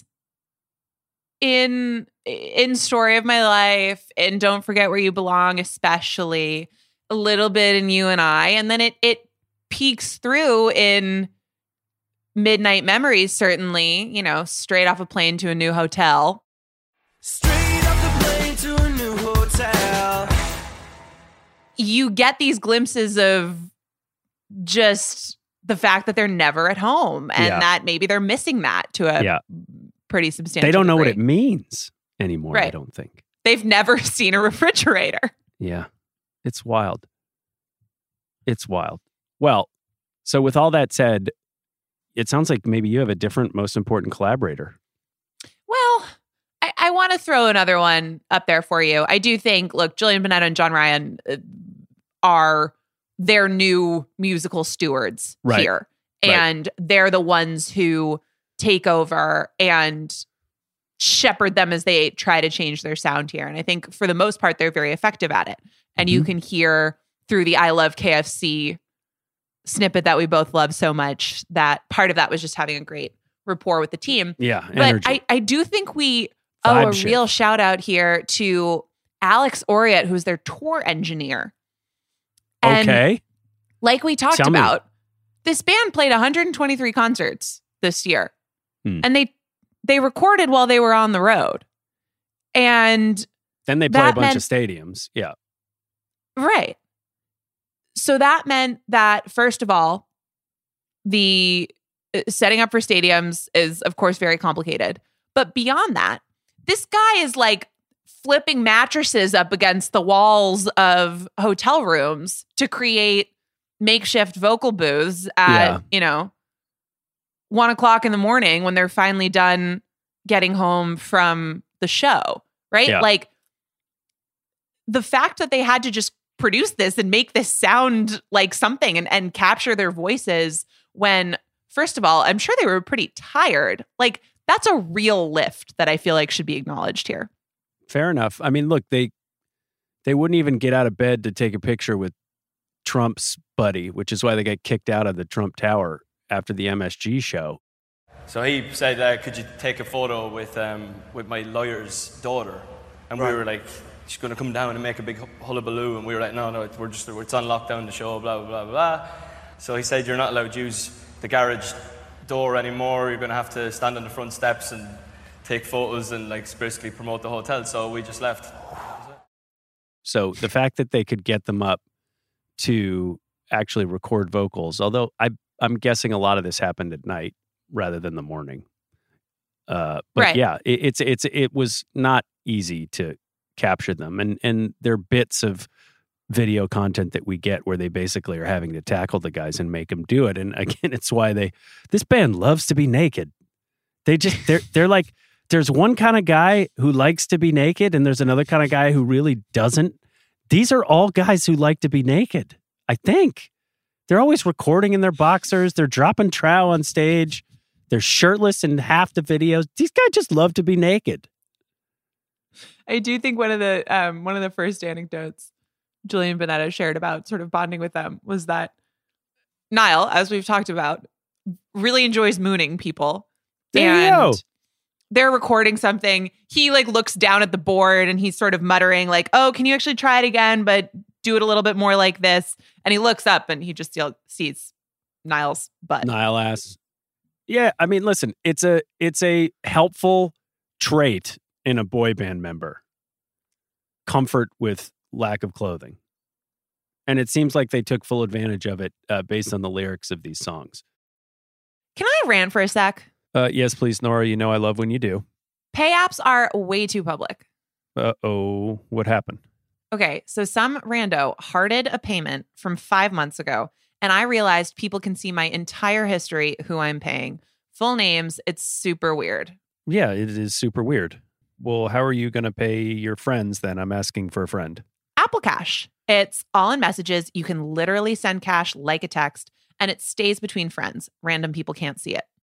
in in Story of My Life, and Don't Forget Where You Belong, especially a little bit in You and I, and then it it peeks through in Midnight Memories. Certainly, you know, Straight Off a Plane to a New Hotel. Straight off the plane to a new hotel. You get these glimpses of just the fact that they're never at home, and Yeah. that maybe they're missing that to a Yeah. pretty substantial They don't know what degree. it means anymore, I Right. don't think. They've never seen a refrigerator. Yeah. It's wild. It's wild. Well, so with all that said, it sounds like maybe you have a different most important collaborator. Well, I, I want to throw another one up there for you. I do think, look, Jillian Bonetto and John Ryan uh, are their new musical stewards Right. here. Right. And they're the ones who take over and shepherd them as they try to change their sound here. And I think for the most part, they're very effective at it. And Mm-hmm. you can hear through the I Love K F C snippet that we both love so much that part of that was just having a great rapport with the team. Yeah. But Energy. I, I do think we owe Vibe a shift. real shout out here to Alex Oriet, who's their tour engineer. And okay. like we talked Tell me. about, this band played one hundred twenty-three concerts this year. Hmm. And they they recorded while they were on the road. And Then they play a that bunch meant- of stadiums. Yeah. right. So that meant that, first of all, the uh, setting up for stadiums is, of course, very complicated. But beyond that, this guy is like flipping mattresses up against the walls of hotel rooms to create makeshift vocal booths at, Yeah. you know, one o'clock in the morning when they're finally done getting home from the show, right? Yeah. Like the fact that they had to just produce this and make this sound like something and, and capture their voices when, first of all, I'm sure they were pretty tired. Like that's a real lift that I feel like should be acknowledged here. Fair enough. I mean, look, they they wouldn't even get out of bed to take a picture with Trump's buddy, which is why they got kicked out of the Trump Tower after the M S G show. So he said, uh, could you take a photo with um, with my lawyer's daughter? And we were like, she's going to come down and make a big hullabaloo. And we were like, no, no, we're just, it's on lockdown, the show, blah, blah, blah, blah. So he said, you're not allowed to use the garage door anymore. You're going to have to stand on the front steps and take photos and like basically promote the hotel. So we just left. So the fact that they could get them up to actually record vocals, although I, I'm guessing a lot of this happened at night rather than the morning. Uh, but Right. yeah, it, it's it's it was not easy to capture them, and and they're bits of video content that we get where they basically are having to tackle the guys and make them do it. And again, it's why they this band loves to be naked. They just they're they're like there's one kind of guy who likes to be naked, and there's another kind of guy who really doesn't. These are all guys who like to be naked. I think they're always recording in their boxers. They're dropping trow on stage. They're shirtless in half the videos. These guys just love to be naked. I do think one of the um, one of the first anecdotes Jillian Bonetto shared about sort of bonding with them was that Niall, as we've talked about, really enjoys mooning people. Damn. And they're recording something. He like looks down at the board and he's sort of muttering like, oh, can you actually try it again, but do it a little bit more like this? And he looks up and he just still sees Niall's butt. Nile ass. Yeah, I mean, listen, it's a it's a helpful trait in a boy band member. Comfort with lack of clothing. And it seems like they took full advantage of it uh, based on the lyrics of these songs. Can I rant for a sec? Uh, yes, please, Nora. You know I love when you do. Pay apps are way too public. Uh-oh. What happened? Okay, so some rando hearted a payment from five months ago, and I realized people can see my entire history, who I'm paying, full names. It's super weird. Yeah, it is super weird. Well, how are you going to pay your friends then? I'm asking for a friend. Apple Cash. It's all in messages. You can literally send cash like a text, and it stays between friends. Random people can't see it.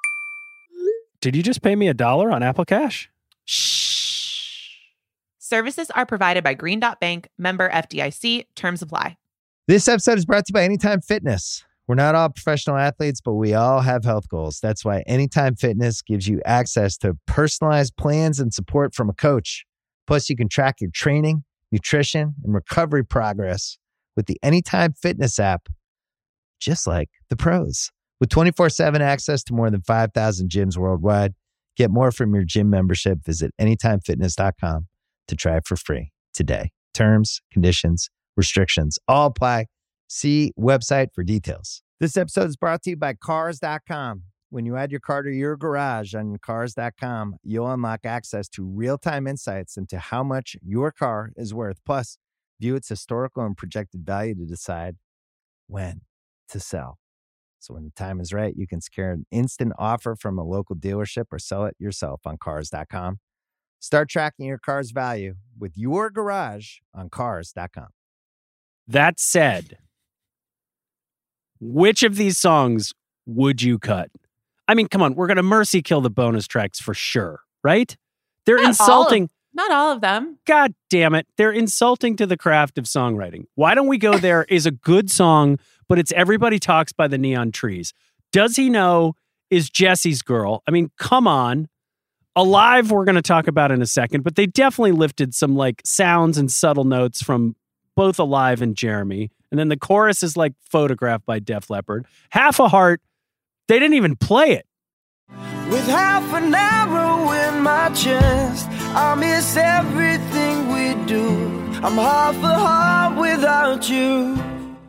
Did you just pay me a dollar on Apple Cash? Shh. Services are provided by Green Dot Bank, member F D I C. Terms apply. This episode is brought to you by Anytime Fitness. We're not all professional athletes, but we all have health goals. That's why Anytime Fitness gives you access to personalized plans and support from a coach. Plus, you can track your training, nutrition, and recovery progress with the Anytime Fitness app, just like the pros. With twenty-four seven access to more than five thousand gyms worldwide, get more from your gym membership. Visit anytime fitness dot com to try it for free today. Terms, conditions, restrictions all apply. See website for details. This episode is brought to you by cars dot com. When you add your car to your garage on cars dot com, you'll unlock access to real-time insights into how much your car is worth. Plus, view its historical and projected value to decide when to sell. So when the time is right, you can secure an instant offer from a local dealership or sell it yourself on cars dot com. Start tracking your car's value with your garage on cars dot com. That said, which of these songs would you cut? I mean, come on, we're going to mercy kill the bonus tracks for sure, right? They're Not insulting. all of- not all of them. God damn it. They're insulting to the craft of songwriting. Why Don't We Go There is a good song, but it's Everybody Talks by the Neon Trees. Does He Know is Jesse's Girl. I mean, come on. Alive, we're going to talk about in a second, but they definitely lifted some like sounds and subtle notes from both Alive and Jeremy. And then the chorus is like Photographed by Def Leppard. Half a Heart, they didn't even play it. With half an arrow in my chest, I miss everything we do. I'm half a heart without you.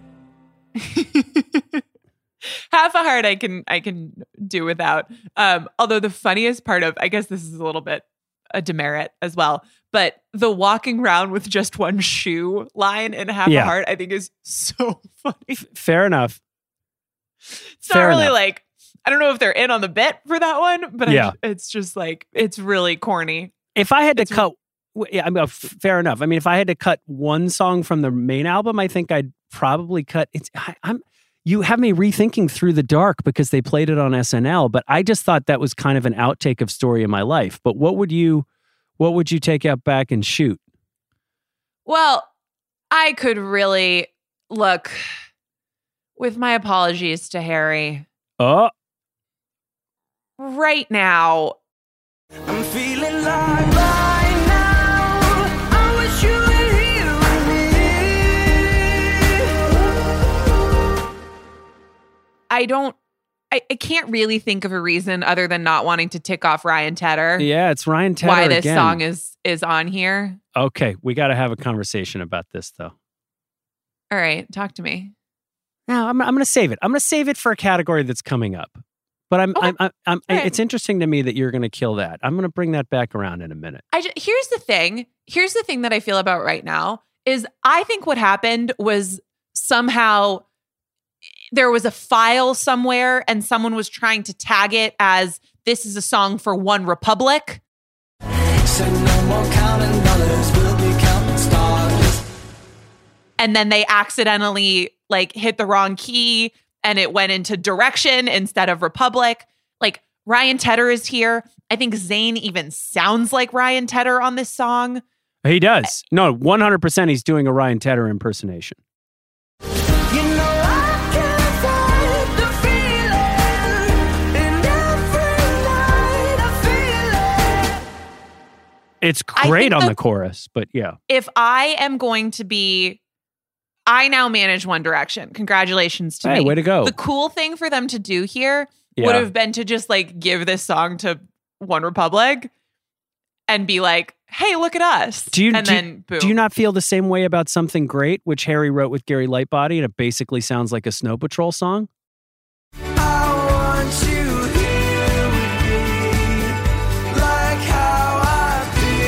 Half a heart I can I can do without. Um, although the funniest part of, I guess this is a little bit a demerit as well, but the walking around with just one shoe line in Half Yeah. a Heart I think is so funny. Fair enough. It's Fair not really enough. like, I don't know if they're in on the bit for that one, but Yeah. I, it's just like, it's really corny. If I had to cut, w- yeah, I mean, uh, f- fair enough. I mean, if I had to cut one song from the main album, I think I'd probably cut. It's I, I'm. You have me rethinking Through the Dark because they played it on S N L, but I just thought that was kind of an outtake of Story of My Life. But what would you, what would you take out back and shoot? Well, I could really look, with my apologies to Harry, Oh, right now, I'm feeling like right now, I wish you were here with me. I don't, I, I can't really think of a reason other than not wanting to tick off Ryan Tedder. yeah, it's Ryan Tedder Why this again. song is is on here. Okay, we got to have a conversation about this though. All right, talk to me. No, I'm I'm going to save it. I'm going to save it for a category that's coming up. But I'm, Okay. I'm, I'm, I'm All right. it's interesting to me that you're going to kill that. I'm going to bring that back around in a minute. I just, here's the thing. Here's the thing that I feel about right now is I think what happened was somehow there was a file somewhere and someone was trying to tag it as this is a song for One Republic. So no more counting dollars, we'll be counting stars. And then they accidentally like hit the wrong key and it went into Direction instead of Republic. Like Ryan Tedder is here. I think Zayn even sounds like Ryan Tedder on this song. He does. No, one hundred percent he's doing a Ryan Tedder impersonation. You know I can't fight the feeling, and every night I feel it. It's I great think on the- the chorus, but yeah. If I am going to be, I now manage One Direction. Congratulations to Hey, me. way to go. The cool thing for them to do here Yeah. would have been to just like give this song to One Republic and be like, hey, look at us. Do you, and do, then boom. do you not feel the same way about Something Great, which Harry wrote with Gary Lightbody, and it basically sounds like a Snow Patrol song? I want you here with me, like how I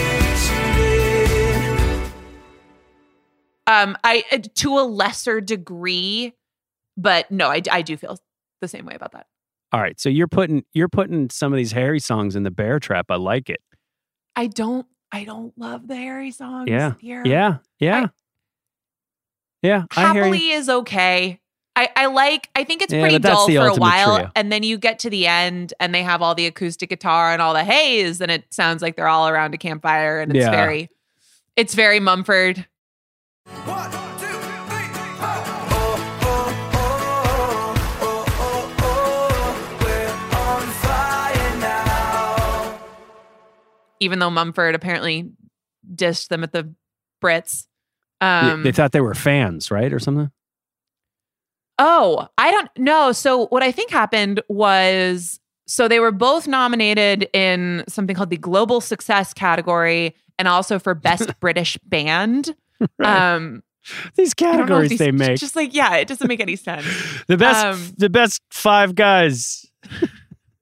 pictured it. Um, I uh, to a lesser degree, but no, I, I do feel the same way about that. All right, so you're putting you're putting some of these Harry songs in the bear trap. I like it. I don't I don't love the Harry songs Yeah, here. yeah, yeah, yeah. I hear Happily you. is okay. I, I like, I think it's Yeah, pretty but that's dull the for a ultimate while. trio. And then you get to the end and they have all the acoustic guitar and all the haze and it sounds like they're all around a campfire and it's Yeah. very, it's very Mumford. One, two, three, four. Oh, oh, oh, oh, oh, oh, we're on fire now. Even though Mumford apparently dissed them at the Brits. Yeah, Um, they thought they were fans, right, or something. Oh, I don't know. So what I think happened was, so they were both nominated in something called the Global Success category and also for Best British Band. Right. Um, These I don't know if categories these- they make. Just like, yeah, it doesn't make any sense. The best, um, the best five guys.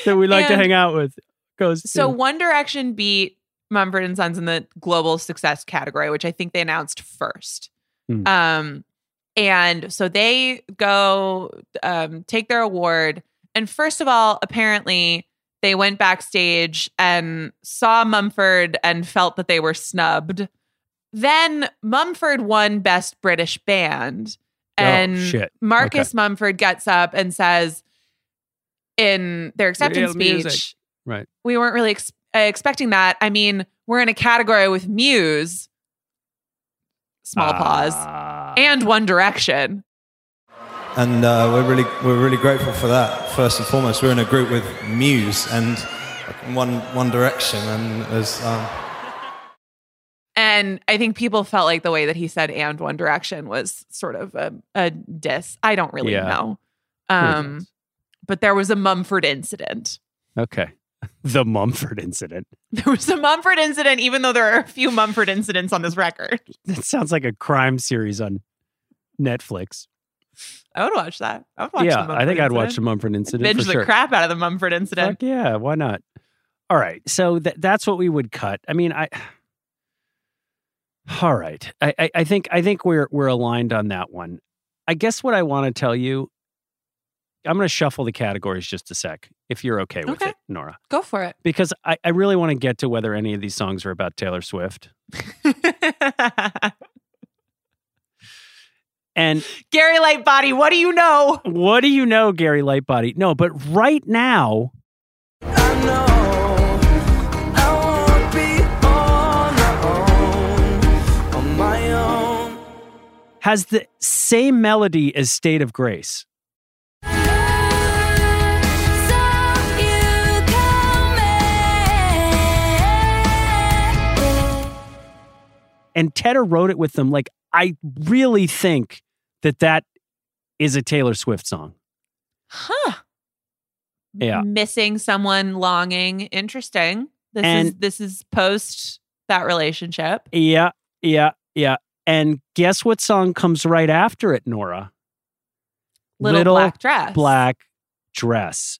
that we like to And hang out with goes So to. One Direction beat Mumford and Sons in the global success category, which I think they announced first. Hmm. Um, and so they go um, take their award. And first of all, apparently they went backstage and saw Mumford and felt that they were snubbed. Then Mumford won Best British Band. And Oh, shit. Marcus Okay. Mumford gets up and says in their acceptance Real music. speech, Right. we weren't really ex- uh, expecting that. I mean, we're in a category with Muse, small pause, Ah. and One Direction. And uh, we're really we're really grateful for that. First and foremost, we're in a group with Muse and One One Direction, and there's um, And I think people felt like the way that he said "and One Direction" was sort of a, a diss. I don't really Yeah. know. Um, but there was a Mumford incident. Okay. The Mumford incident. There was a Mumford incident, even though there are a few Mumford incidents on this record. That sounds like a crime series on Netflix. I would watch that. I would watch yeah, the Mumford I think I'd watch incident. the Mumford incident Binge for the sure. crap out of the Mumford incident. Fuck yeah, why not? All right, so th- that's what we would cut. I mean, I. All right, I, I, I think I think we're we're aligned on that one. I guess what I want to tell you, I'm going to shuffle the categories just a sec, if you're okay with Okay. it, Nora, Go for it. because I, I really want to get to whether any of these songs are about Taylor Swift. And Gary Lightbody, what do you know? what do you know, Gary Lightbody? No, but right now, has the same melody as State of Grace. And Tedder wrote it with them. Like, I really think that that is a Taylor Swift song. Huh. Yeah. Missing someone, longing. Interesting. This And- is this is post that relationship. Yeah, yeah, yeah. And guess what song comes right after it, Nora? Little Black Dress. Black Dress.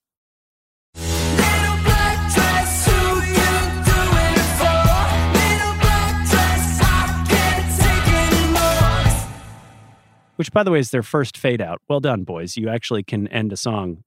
Which, by the way, is their first fade out. Well done, boys. You actually can end a song.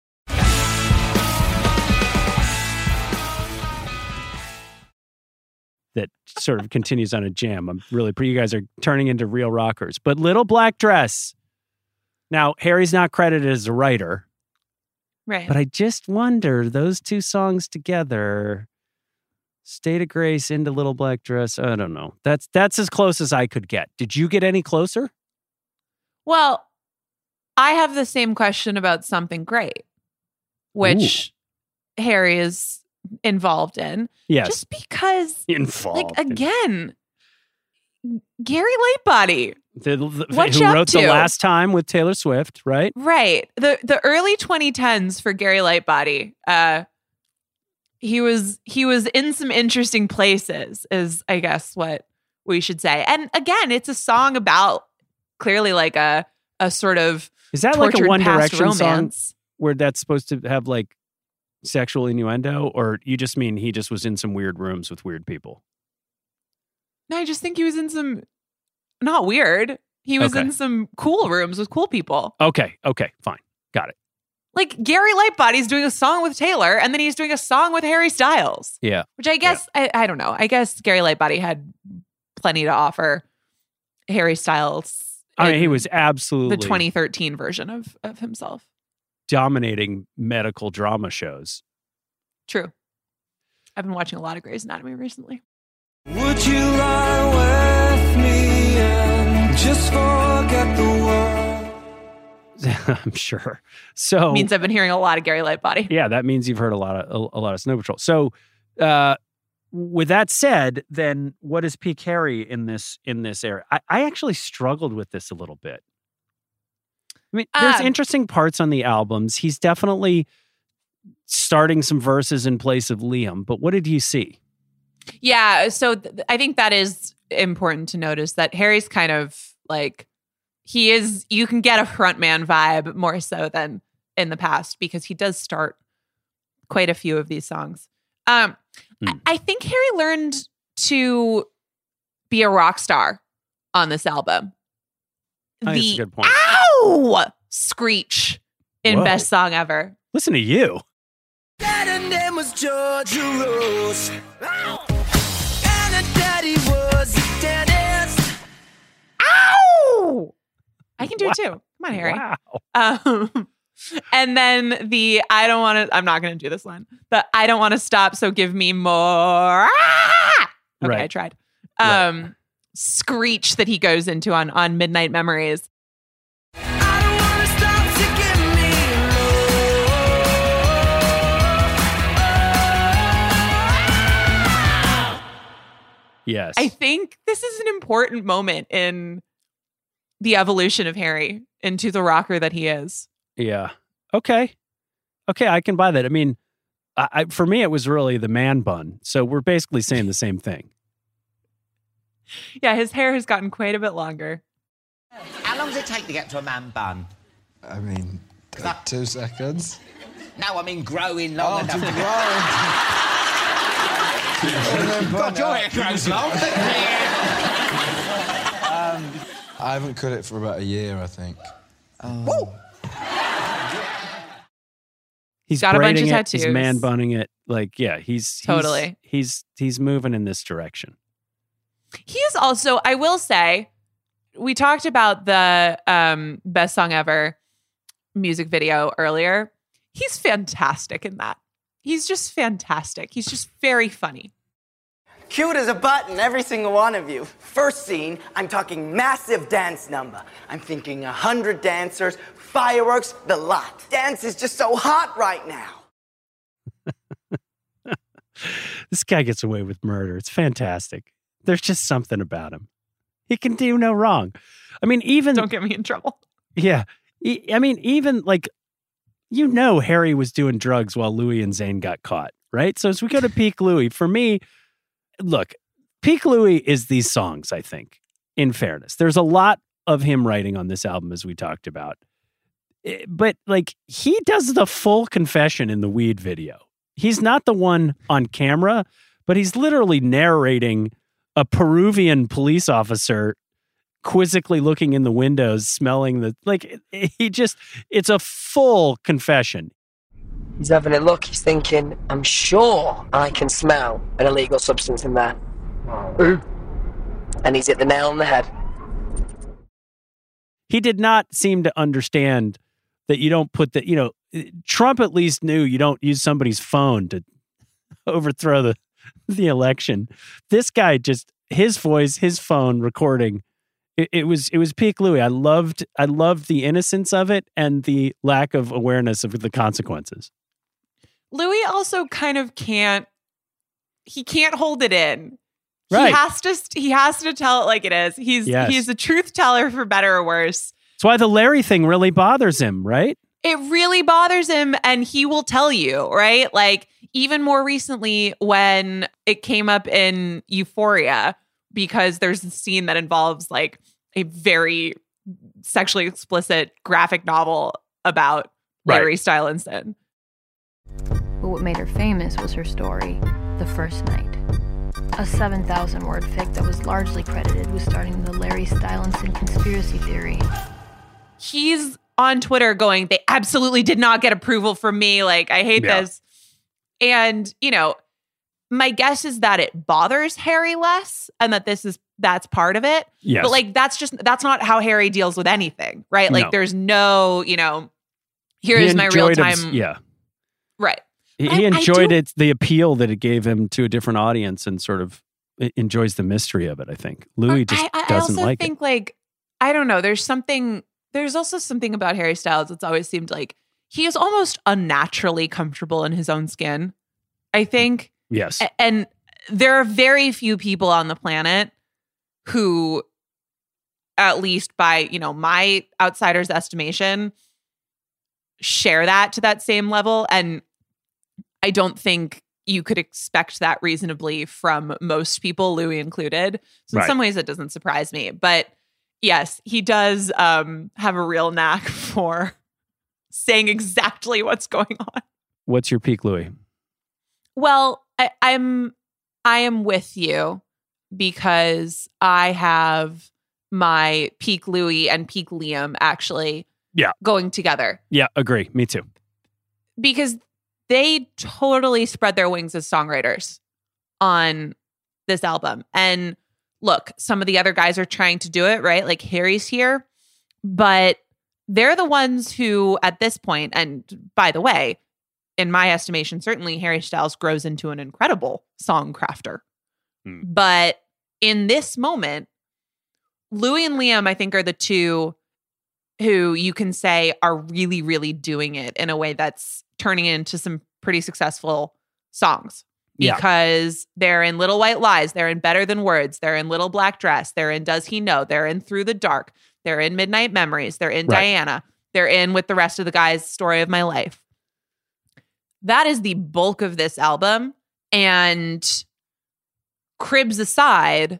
That sort of continues on a jam. I'm really pretty. You guys are turning into real rockers. But Little Black Dress. Now, Harry's not credited as a writer, Right. but I just wonder those two songs together, State of Grace into Little Black Dress. I don't know. That's that's as close as I could get. Did you get any closer? Well, I have the same question about Something Great, which Harry is involved in. Yes. Just because, Involved. like, again, Gary Lightbody. The, the, What who you up wrote The to? Last Time with Taylor Swift, right? Right. The the early twenty tens for Gary Lightbody. Uh he was he was in some interesting places, is I guess what we should say. And again, it's a song about clearly like a a sort of Is that like a tortured One past Direction song romance. where that's supposed to have like sexual innuendo, or you just mean he just was in some weird rooms with weird people? No, I just think he was in some not weird. He was Okay. in some cool rooms with cool people. Okay, okay, fine. Got it. Like Gary Lightbody's doing a song with Taylor, and then he's doing a song with Harry Styles. Yeah. Which I guess, I, I don't know. I guess Gary Lightbody had plenty to offer Harry Styles. I mean, he in was absolutely the twenty thirteen version of, of himself. dominating medical drama shows. True. I've been watching a lot of Grey's Anatomy recently. Would you lie with me and just forget the world? I'm sure. So Means I've been hearing a lot of Gary Lightbody. yeah, that means you've heard a lot of a, a lot of Snow Patrol. So, uh, with that said, then what is peak Harry in this in this area? I, I actually struggled with this a little bit. I mean, there's Um, interesting parts on the albums. He's definitely starting some verses in place of Liam. But what did you see? Yeah, so th- I think that is important to notice that Harry's kind of like he is. You can get a frontman vibe more so than in the past because he does start quite a few of these songs. Um, Mm. I think Harry learned to be a rock star on this album. I think The it's a good point. ow screech in Whoa. Best Song Ever. Listen to you. Dad and name was Georgia Rose. And her daddy was a dentist. Ow! I can do it too. Come on, Harry. Wow. Um, and then the I don't want to, I'm not going to do this one, but I don't want to stop, so give me more. Ah! Okay, Right. I tried. Um, screech that he goes into on, on Midnight Memories. I don't wanna stop to give me Yes. I think this is an important moment in the evolution of Harry into the rocker that he is. Yeah. Okay. Okay, I can buy that. I mean, I, I, for me, it was really the man bun. So we're basically saying the same thing. Yeah, his hair has gotten quite a bit longer. How long does it take to get to a man bun? I mean, uh, two seconds. No, I mean growing long Oh, enough to to grow. God, your hair grows long. um, I haven't cut it for about a year, I think. Um, He's Got a bunch of braiding it, he's tattoos. man bunning it. Like, yeah, he's, he's Totally. He's he's moving in this direction. He is also, I will say, we talked about the um, Best Song Ever music video earlier. He's fantastic in that. He's just fantastic. He's just very funny. Cute as a button, every single one of you. First scene, I'm talking massive dance number. I'm thinking a hundred dancers, fireworks, the lot. Dance is just so hot right now. This guy gets away with murder. It's fantastic. There's just something about him. He can do no wrong. I mean, even... Don't get me in trouble. Yeah. E- I mean, even like, you know, Harry was doing drugs while Louis and Zayn got caught, right? So as we go to peak Louis, for me, look, peak Louis is these songs, I think, in fairness. There's a lot of him writing on this album, as we talked about. Eh, But like, he does the full confession in the weed video. He's not the one on camera, but he's literally narrating a Peruvian police officer quizzically looking in the windows, smelling the, like, he just, it's a full confession. He's having a look. He's thinking, I'm sure I can smell an illegal substance in there. Ooh. And he's hit the nail on the head. He did not seem to understand that you don't put the, you know, Trump at least knew you don't use somebody's phone to overthrow the, the election. This guy just, his voice, his phone recording, it, it was, it was peak Louis. I loved, I loved the innocence of it and the lack of awareness of the consequences. Louis also kind of can't, he can't hold it in. Right. He has to, he has to tell it like it is. He's, Yes. he's a truth teller for better or worse. That's why the Larry thing really bothers him, right? It really bothers him, and he will tell you, right? Like, even more recently when it came up in Euphoria, because there's a scene that involves like a very sexually explicit graphic novel about Right. Larry Stylinson. But what made her famous was her story, The First Night. A seven thousand word fic that was largely credited with starting the Larry Stylinson conspiracy theory. He's on Twitter going, they absolutely did not get approval from me. Like, I hate Yeah. this. And, you know, my guess is that it bothers Harry less and that this is, that's part of it. Yes. But like, that's just, that's not how Harry deals with anything, right? Like, No. there's no, you know, He here's my real enjoyed time. him- yeah. Right. He, I- he I enjoyed do- it, the appeal that it gave him to a different audience, and sort of e- enjoys the mystery of it, I think. Louis just I, I doesn't also like think it. like, I don't know, there's something, there's also something about Harry Styles that's always seemed like he is almost unnaturally comfortable in his own skin, I think. Yes. A- And there are very few people on the planet who, at least by, you know, my outsider's estimation, share that to that same level. And I don't think you could expect that reasonably from most people, Louis included. So in Right. some ways it doesn't surprise me. But yes, he does um, have a real knack for saying exactly what's going on. What's your peak Louis? Well, I, I'm I am with you because I have my peak Louis and peak Liam actually Yeah. going together. Yeah, agree. Me too. Because they totally spread their wings as songwriters on this album. And look, some of the other guys are trying to do it, right? Like Harry's here, but they're the ones who at this point, and by the way, in my estimation, certainly Harry Styles grows into an incredible song crafter. Hmm. But in this moment, Louis and Liam, I think, are the two who you can say are really, really doing it in a way that's turning into some pretty successful songs. Yeah. Because they're in Little White Lies, they're in Better Than Words, they're in Little Black Dress, they're in Does He Know, they're in Through the Dark, they're in Midnight Memories, they're in Right. Diana, they're in With the Rest of the Guys, Story of My Life. That is the bulk of this album. And Cribs aside,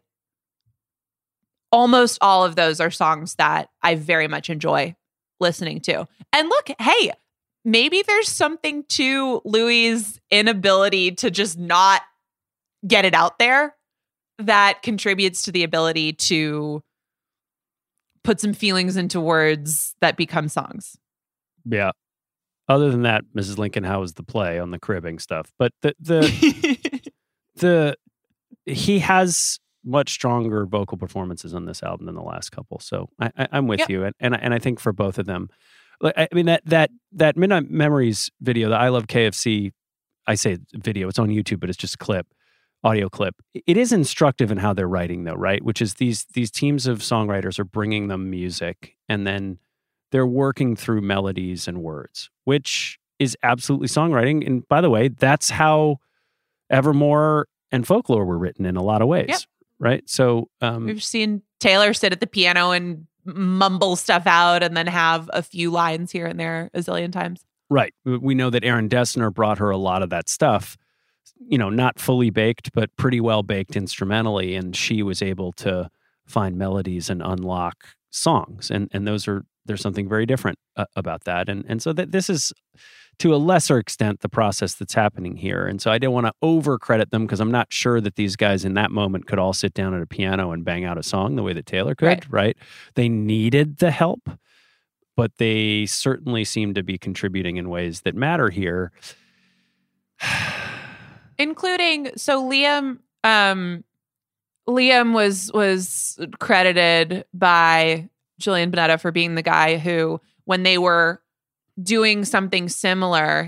almost all of those are songs that I very much enjoy listening to. And look, hey, maybe there's something to Louis' inability to just not get it out there that contributes to the ability to put some feelings into words that become songs. Yeah. Other than that, Missus Lincoln, how was the play on the cribbing stuff? But the the the he has much stronger vocal performances on this album than the last couple. So I, I, I'm with Yep. you, and and I, and I think for both of them, like I mean that that that Midnight Memories video, the I Love K F C, I say video, it's on YouTube, but it's just a clip, audio clip. It is instructive in how they're writing, though, right? Which is these these teams of songwriters are bringing them music, and then they're working through melodies and words, which is absolutely songwriting. And by the way, that's how Evermore and Folklore were written in a lot of ways, Yep. right? So um, We've seen Taylor sit at the piano and mumble stuff out and then have a few lines here and there a zillion times. Right. We know that Aaron Dessner brought her a lot of that stuff, you know, not fully baked, but pretty well baked instrumentally. And she was able to find melodies and unlock songs. And and those are, there's something very different uh, about that. And and so that this is, to a lesser extent, the process that's happening here. And so I didn't want to over credit them because I'm not sure that these guys in that moment could all sit down at a piano and bang out a song the way that Taylor could, right? right? They needed the help, but they certainly seem to be contributing in ways that matter here. Including, so Liam, um, Liam was was credited by Julian Bonetta for being the guy who, when they were doing something similar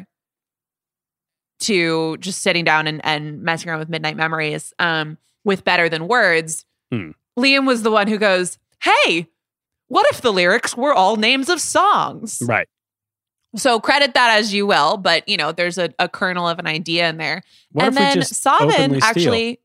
to just sitting down and, and messing around with Midnight Memories, um, with Better Than Words, Hmm. Liam was the one who goes, hey, what if the lyrics were all names of songs? Right. So credit that as you will, but you know, there's a, a kernel of an idea in there. What and if we then just openly Savin steal? actually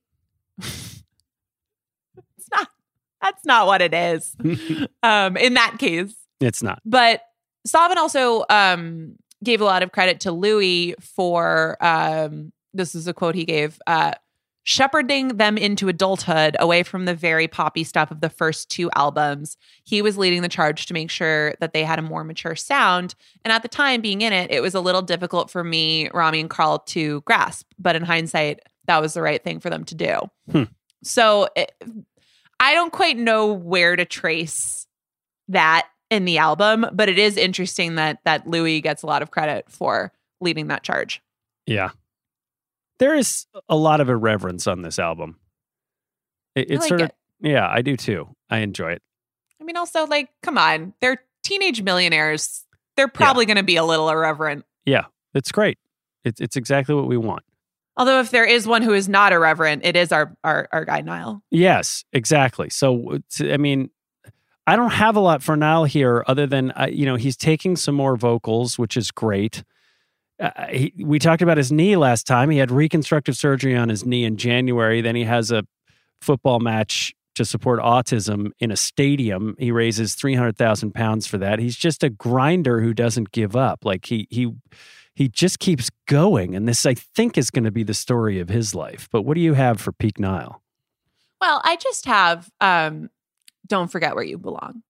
it's not that's not what it is. um, in that case. It's not. But Savin also um gave a lot of credit to Louis for um this is a quote he gave, uh shepherding them into adulthood away from the very poppy stuff of the first two albums. He was leading the charge to make sure that they had a more mature sound. And at the time being in it, it was a little difficult for me, Rami, and Carl to grasp. But in hindsight, that was the right thing for them to do. Hmm. So it, I don't quite know where to trace that in the album, but it is interesting that that Louis gets a lot of credit for leading that charge. Yeah. There is a lot of irreverence on this album. It, I it's like sort of, it. yeah, I do too. I enjoy it. I mean, also, like, come on. They're teenage millionaires. They're probably going to be a little irreverent. Yeah, it's great. It's it's exactly what we want. Although if there is one who is not irreverent, it is our our, our guy, Niall. Yes, exactly. So, it's- I mean, I don't have a lot for Niall here other than, uh, you know, he's taking some more vocals, which is great. Uh, he, we talked about his knee last time. He had reconstructive surgery on his knee in January. Then he has a football match to support autism in a stadium. He raises three hundred thousand pounds for that. He's just a grinder who doesn't give up. Like he he he just keeps going. And this, I think, is going to be the story of his life. But what do you have for peak Niall? Well, I just have um, Don't Forget Where You Belong.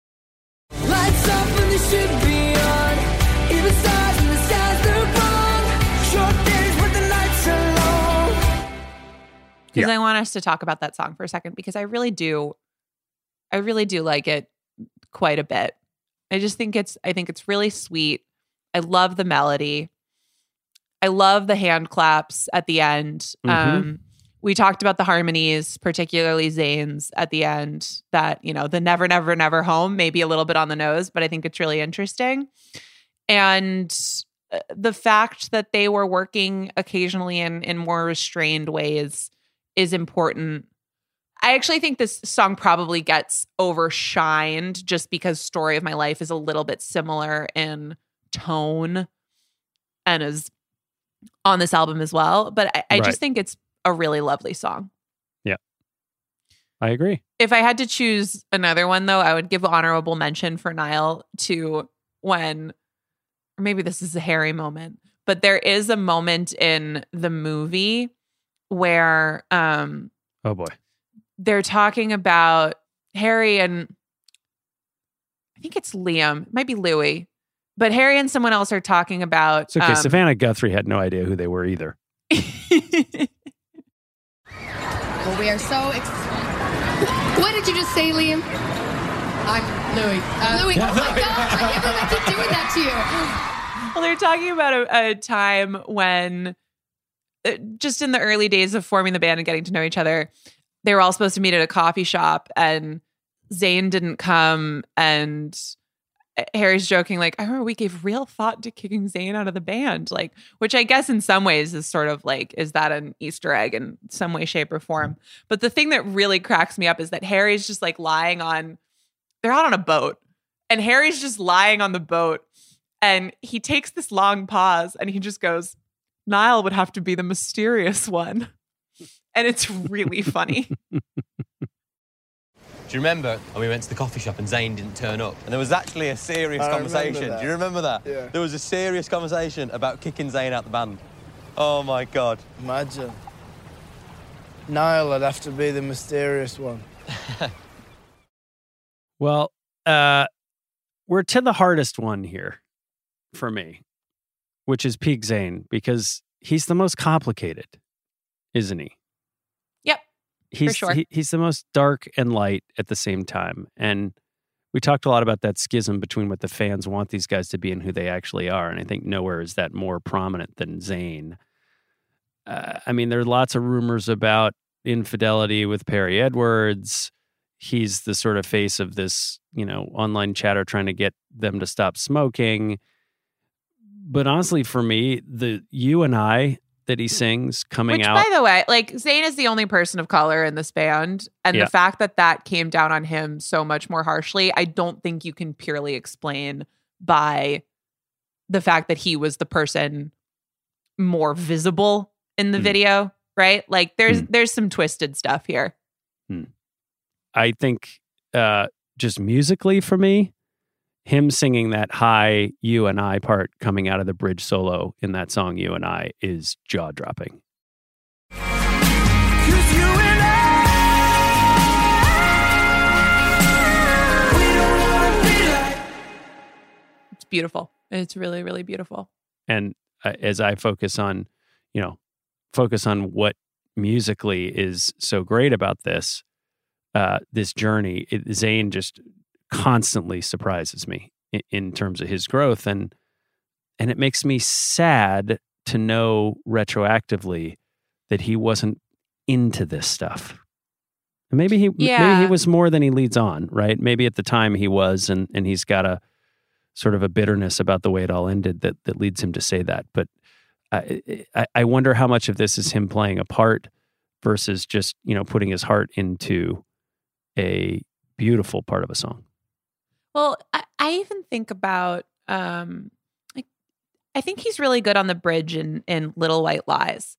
Lights off when they should be on. Even stars in the skies, they're wrong. Show because Yeah. I want us to talk about that song for a second because I really do, I really do like it quite a bit. I just think it's, I think it's really sweet. I love the melody. I love the hand claps at the end. Mhm. Um, we talked about the harmonies, particularly Zayn's at the end, that, you know, the never, never, never home, maybe a little bit on the nose, but I think it's really interesting. And uh, the fact that they were working occasionally in, in more restrained ways is important. I actually think this song probably gets overshined just because Story of My Life is a little bit similar in tone and is on this album as well. But I, I Right. just think it's a really lovely song. Yeah. I agree. If I had to choose another one, though, I would give honorable mention for Niall to when, or maybe this is a Harry moment, but there is a moment in the movie where um, Oh boy. they're talking about Harry and I think it's Liam, it might be Louis, but Harry and someone else are talking about. It's okay. um, Savannah Guthrie had no idea who they were either. Well, we are so excited. What did you just say, Liam? I'm Louis. Uh, Louis, oh my God, I can't believe I keep doing that to you. Well, they're talking about a, a time when, uh, just in the early days of forming the band and getting to know each other, they were all supposed to meet at a coffee shop, and Zayn didn't come, and Harry's joking, like, I remember we gave real thought to kicking Zayn out of the band, like, which I guess in some ways is sort of like, is that an Easter egg in some way, shape, or form? But the thing that really cracks me up is that Harry's just like lying on, they're out on a boat, and Harry's just lying on the boat, and he takes this long pause, and he just goes, Niall would have to be the mysterious one. And it's really funny. Do you remember when we went to the coffee shop and Zayn didn't turn up? And there was actually a serious I remember conversation. that. Do you remember that? Yeah. There was a serious conversation about kicking Zayn out the band. Oh my God. Imagine. Niall would have to be the mysterious one. Well, uh, we're to the hardest one here for me, which is Peak Zayn, because he's the most complicated, isn't he? Yep. He's sure. he, he's the most dark and light at the same time. And we talked a lot about that schism between what the fans want these guys to be and who they actually are. And I think nowhere is that more prominent than Zayn. Uh, I mean, there are lots of rumors about infidelity with Perry Edwards. He's the sort of face of this, you know, online chatter trying to get them to stop smoking. But honestly, for me, the You and I that he sings coming Which, out. by the way, like, Zayn is the only person of color in this band. And Yeah. the fact that that came down on him so much more harshly, I don't think you can purely explain by the fact that he was the person more visible in the Mm. video, right? Like, there's Mm. there's some twisted stuff here. I think uh, just musically for me, him singing that high You and I part coming out of the bridge solo in that song You and I is jaw dropping. It's beautiful. It's really, really beautiful. And uh, as I focus on, you know, focus on what musically is so great about this, uh, this journey, it, Zayn just constantly surprises me in, in terms of his growth. And, and it makes me sad to know retroactively that he wasn't into this stuff. And maybe he, Yeah. maybe he was more than he leads on, right? Maybe at the time he was, and, and he's got a sort of a bitterness about the way it all ended that, that leads him to say that. But I, I, I wonder how much of this is him playing a part versus just, you know, putting his heart into a beautiful part of a song. Well, I, I even think about, um, like, I think he's really good on the bridge in, in Little White Lies.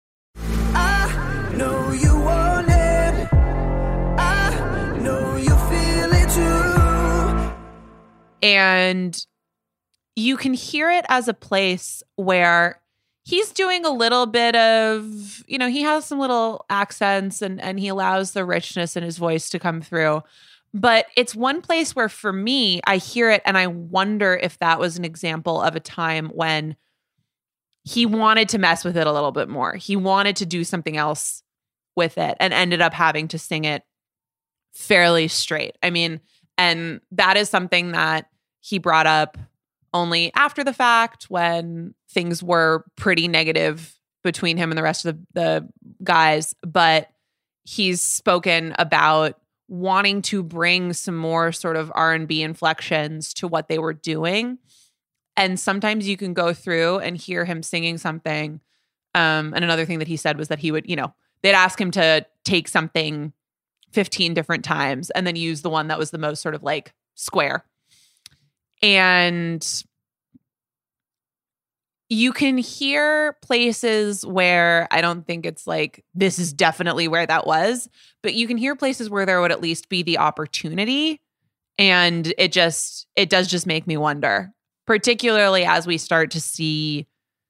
know you want it. I know you feel it too. And you can hear it as a place where he's doing a little bit of, you know, he has some little accents and, and he allows the richness in his voice to come through. But it's one place where, for me, I hear it and I wonder if that was an example of a time when he wanted to mess with it a little bit more. He wanted to do something else with it and ended up having to sing it fairly straight. I mean, and that is something that he brought up only after the fact when things were pretty negative between him and the rest of the, the guys. But he's spoken about wanting to bring some more sort of R and B inflections to what they were doing. And sometimes you can go through and hear him singing something. Um, and another thing that he said was that he would, you know, they'd ask him to take something fifteen different times and then use the one that was the most sort of like square. And you can hear places where I don't think it's like, this is definitely where that was, but you can hear places where there would at least be the opportunity. And it just, it does just make me wonder, particularly as we start to see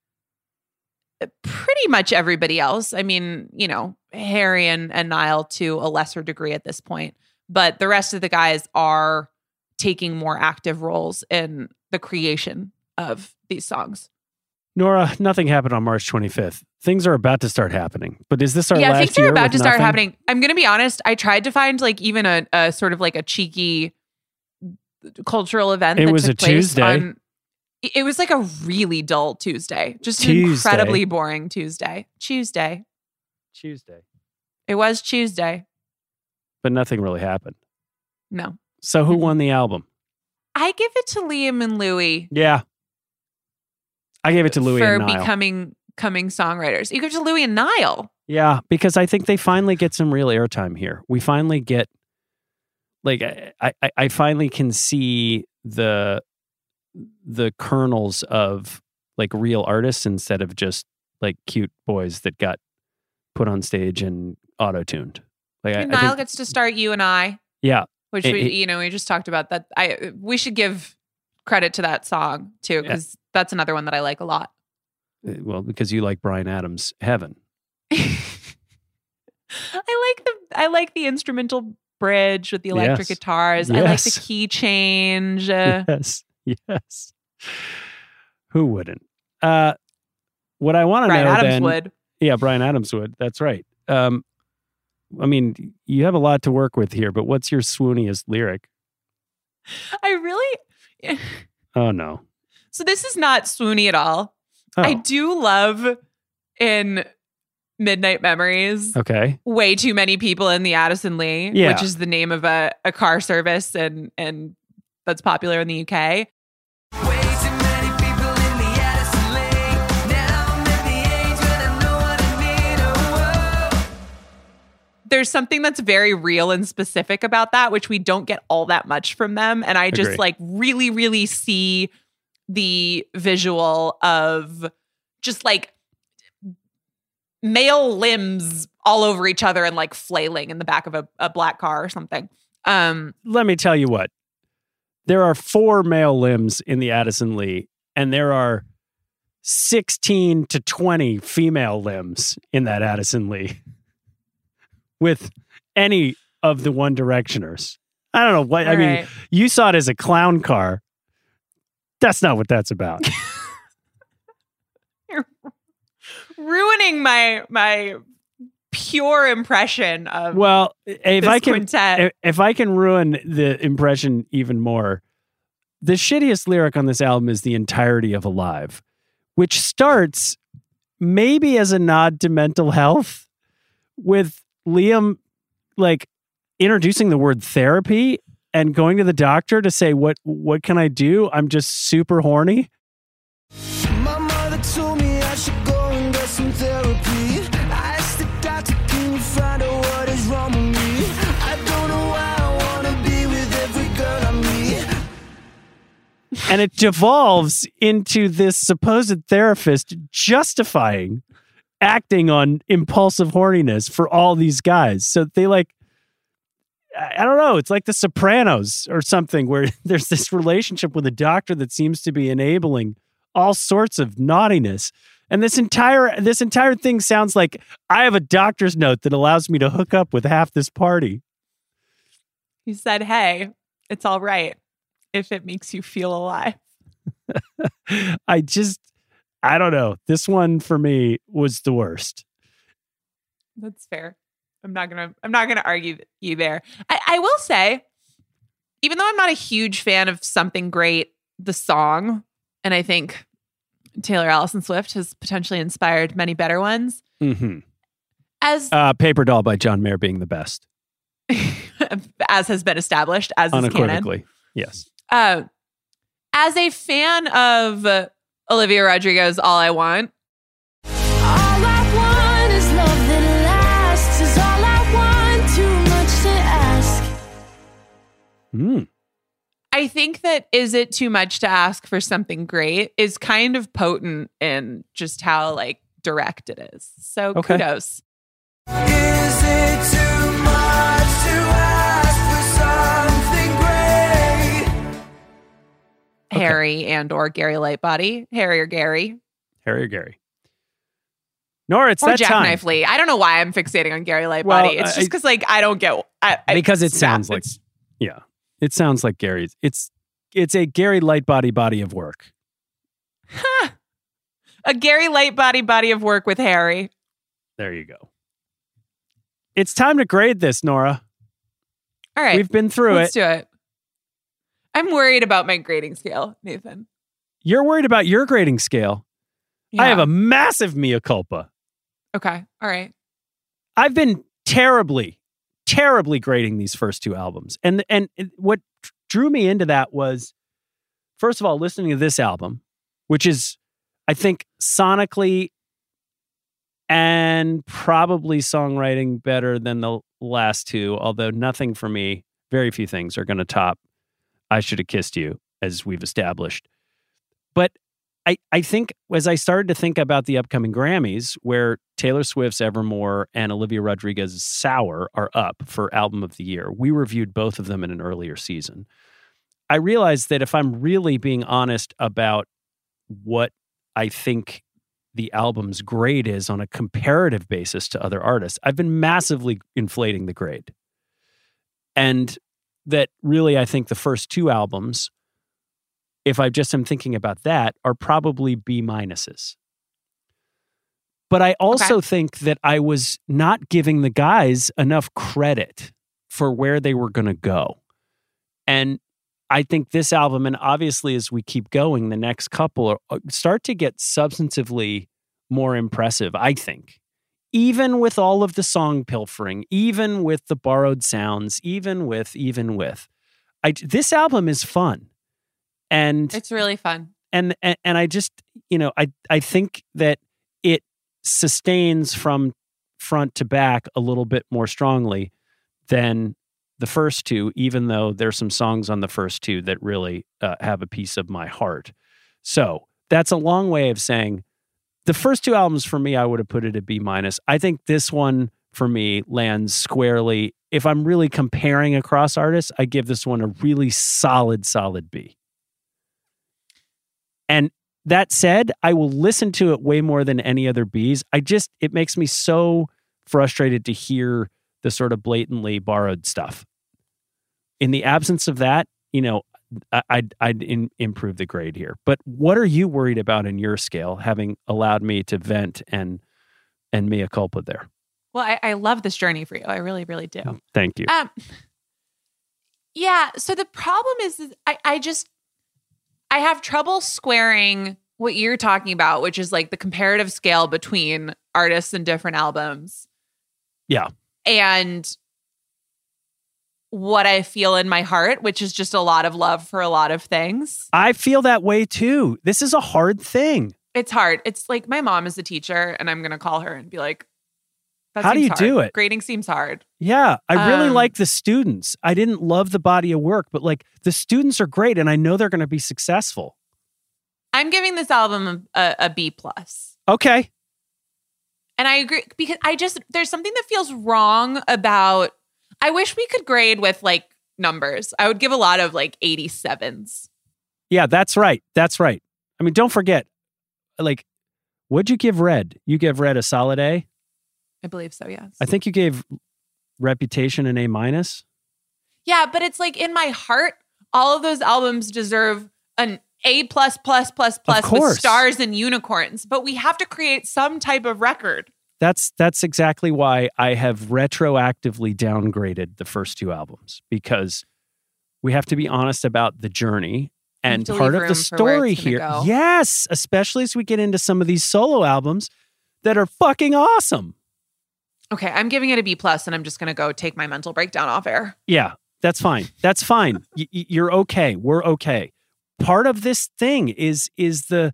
pretty much everybody else. I mean, you know, Harry and, and Niall to a lesser degree at this point, but the rest of the guys are taking more active roles in the creation of these songs. Nora, nothing happened on March twenty-fifth. Things are about to start happening. But is this our yeah, last things year are about with to start nothing? happening. I'm going to be honest. I tried to find like even a, a sort of like a cheeky cultural event. It that was took a place Tuesday. On, it was like a really dull Tuesday. Just an Tuesday. incredibly boring Tuesday. Tuesday. Tuesday. It was Tuesday. But nothing really happened. No. So who won the album? I give it to Liam and Louis Yeah. I gave it to Louis for and Niall. becoming coming songwriters. You give it to Louis and Niall. Yeah, because I think they finally get some real airtime here. We finally get, like, I, I, I finally can see the the kernels of like real artists instead of just like cute boys that got put on stage and auto-tuned. Like, I, And I Niall think, gets to start You and I, yeah, which It- we, it- you know, we just talked about that. I we should give credit to that song too, because that's another one that I like a lot. well, because you like Bryan Adams' Heaven. I like the I like the instrumental bridge with the electric Yes. guitars. I like the Yes. key change. Uh, Yes, yes. Who wouldn't? Uh, what I want to Bryan know Adams then, would. Yeah, Bryan Adams would. That's right. Um, I mean, you have a lot to work with here, but what's your swooniest lyric? I really. Oh no. So this is not swoony at all. Oh. I do love in Midnight Memories. Okay. Way too many people in the Addison Lee, Yeah. which is the name of a, a car service and and that's popular in the U K. There's something that's very real and specific about that, which we don't get all that much from them. And I just Agree. like really, really see the visual of just like male limbs all over each other and like flailing in the back of a, a black car or something. Um, Let me tell you what. There are four male limbs in the Addison Lee, and there are sixteen to twenty female limbs in that Addison Lee. With any of the One Directioners. I don't know what, I All mean, right. you saw it as a clown car. That's not what that's about. ruining my my pure impression of Well, if this I can, quintet. if, if I can ruin the impression even more, the shittiest lyric on this album is the entirety of Alive, which starts maybe as a nod to mental health with Liam like introducing the word therapy and going to the doctor to say, what, what can I do? I'm just super horny. My mother told me I should go and get some therapy. I asked the doctor, can you find out what is wrong with me? I don't know why I wanna be with every girl I meet. And it devolves into this supposed therapist justifying acting on impulsive horniness for all these guys. So they like, I I don't know, it's like The Sopranos or something where there's this relationship with a doctor that seems to be enabling all sorts of naughtiness. And this entire this entire thing sounds like I have a doctor's note that allows me to hook up with half this party. He said, hey, it's all right if it makes you feel alive. I just, I don't know. This one for me was the worst. That's fair. I'm not gonna. I'm not gonna argue you there. I, I will say, even though I'm not a huge fan of Something Great, the song, and I think Taylor Allison Swift has potentially inspired many better ones. Mm-hmm. As uh, Paper Doll by John Mayer being the best, as has been established, as is unequivocally, canon. yes. Uh, as a fan of uh, Olivia Rodrigo's "All I Want." All I want is love that lasts. Is all I want. Too much to ask. Mm. I think that "Is It Too Much to Ask for Something Great" is kind of potent in just how like direct it is. So Okay. kudos. Is it too much to ask for something great? Harry and or Gary Lightbody. Harry or Gary. Harry or Gary? Nora, it's or that time. Jackknife Lee. I don't know why I'm fixating on Gary Lightbody. Well, it's I- just because like I don't get I, I, Because it yeah, sounds like, it's- yeah, it sounds like Gary's. It's it's a Gary Lightbody body of work. a Gary Lightbody body of work with Harry. There you go. It's time to grade this, Nora. All right. We've been through Let's it. do it. I'm worried about my grading scale, Nathan. You're worried about your grading scale. I Yeah. have a massive mea culpa. Okay. All right. I've been terribly, terribly grading these first two albums. And and what drew me into that was, first of all, listening to this album, which is, I think, sonically and probably songwriting better than the last two, although nothing for me, very few things are going to top I Should Have Kissed You, as we've established. But I, I think as I started to think about the upcoming Grammys, where Taylor Swift's Evermore and Olivia Rodrigo's Sour are up for Album of the Year, we reviewed both of them in an earlier season. I realized that if I'm really being honest about what I think the album's grade is on a comparative basis to other artists, I've been massively inflating the grade. And that really, I think the first two albums, if I just am thinking about that, are probably B minuses. But I also Okay. think that I was not giving the guys enough credit for where they were going to go. And I think this album, and obviously as we keep going, the next couple are, start to get substantively more impressive, I think. Even with all of the song pilfering, even with the borrowed sounds, even with, even with. I, this album is fun. And It's really fun. and, and and I just, you know, I I think that it sustains from front to back a little bit more strongly than the first two, even though there's some songs on the first two that really uh, have a piece of my heart. So that's a long way of saying the first two albums for me, I would have put it at B minus. I think this one for me lands squarely. If I'm really comparing across artists, I give this one a really solid, solid B. And that said, I will listen to it way more than any other Bs. I just, it makes me so frustrated to hear the sort of blatantly borrowed stuff. In the absence of that, you know, I, I'd, I'd in, improve the grade here. But what are you worried about in your scale, having allowed me to vent and and mea culpa there? Well, I, I love this journey for you. I really, really do. Thank you. Um, yeah. So the problem is, is I, I just, I have trouble squaring what you're talking about, which is like the comparative scale between artists and different albums, Yeah. and what I feel in my heart, which is just a lot of love for a lot of things. I feel that way too. This is a hard thing. It's hard. It's like my mom is a teacher, and I'm going to call her and be like, that How do seems you hard. do it? Grading seems hard. Yeah, I really Um, like the students. I didn't love the body of work, but like the students are great, and I know they're going to be successful. I'm giving this album a, a B plus. Okay. And I agree, because I just, there's something that feels wrong about, I wish we could grade with like numbers. I would give a lot of like eighty-sevens. Yeah, that's right. That's right. I mean, don't forget, like, what'd you give Red? You gave Red a solid A? I believe so, yes. I think you gave Reputation an A minus. Yeah, but it's like in my heart, all of those albums deserve an A plus plus plus plus with course. stars and unicorns. But we have to create some type of record. That's that's exactly why I have retroactively downgraded the first two albums, because we have to be honest about the journey and to part leave of the room for where story it's gonna here. go. Yes, especially as we get into some of these solo albums that are fucking awesome. Okay, I'm giving it a B plus, and I'm just going to go take my mental breakdown off air. Yeah, that's fine. That's fine. Y- y- you're okay. We're okay. Part of this thing is is the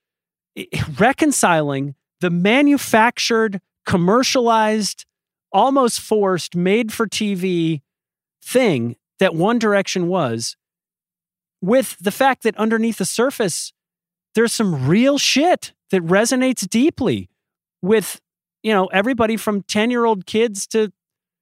reconciling the manufactured, commercialized, almost forced, made for T V thing that One Direction was, with the fact that underneath the surface, there's some real shit that resonates deeply with, you know, everybody from ten-year-old kids to,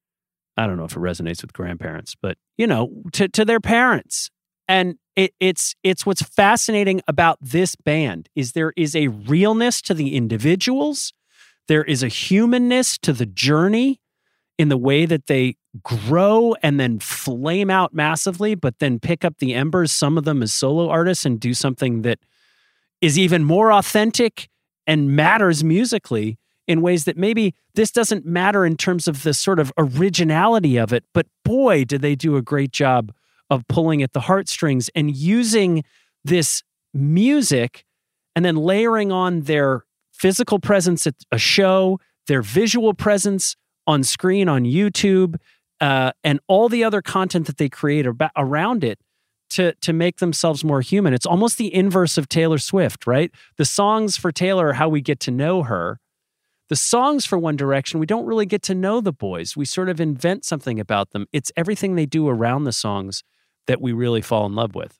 I don't know if it resonates with grandparents, but, you know, to, to their parents. And it, it's it's what's fascinating about this band is there is a realness to the individuals. There is a humanness to the journey in the way that they grow and then flame out massively, but then pick up the embers, some of them as solo artists, and do something that is even more authentic and matters musically in ways that maybe this doesn't matter in terms of the sort of originality of it. But boy, did they do a great job of pulling at the heartstrings and using this music and then layering on their physical presence at a show, their visual presence on screen on YouTube, uh, and all the other content that they create ab- around it to, to make themselves more human. It's almost the inverse of Taylor Swift, right? The songs for Taylor are how we get to know her. The songs for One Direction, we don't really get to know the boys. We sort of invent something about them. It's everything they do around the songs that we really fall in love with.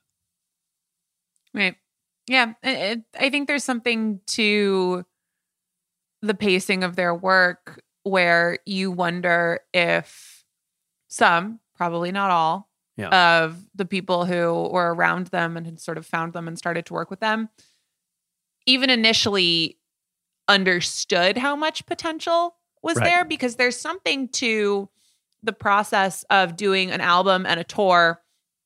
Right. Yeah. It, it, I think there's something to the pacing of their work where you wonder if some, probably not all, yeah. of the people who were around them and had sort of found them and started to work with them, even initially understood how much potential was Right. there, because there's something to the process of doing an album and a tour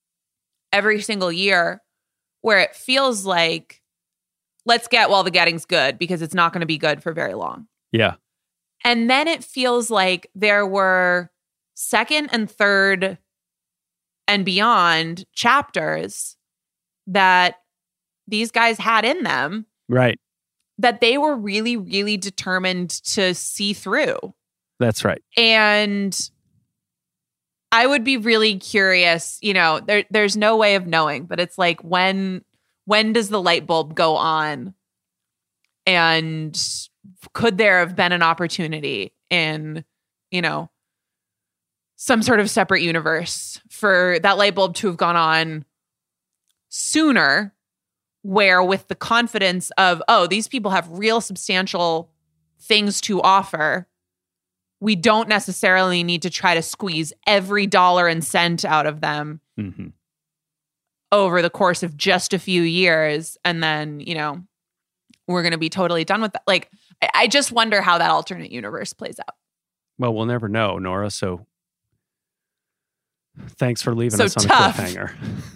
every single year where it feels like, let's get while the getting's good, because it's not going to be good for very long. Yeah. And then it feels like there were second and third and beyond chapters that these guys had in them Right. that they were really, really determined to see through. That's right. And I would be really curious, you know, there, there's no way of knowing, but it's like, when, when does the light bulb go on? And could there have been an opportunity in, you know, some sort of separate universe for that light bulb to have gone on sooner, where with the confidence of, oh, these people have real substantial things to offer, we don't necessarily need to try to squeeze every dollar and cent out of them mm-hmm. over the course of just a few years. And then, you know, we're going to be totally done with that. Like, I, I just wonder how that alternate universe plays out. Well, we'll never know, Nora. So thanks for leaving So us on tough. a cliffhanger.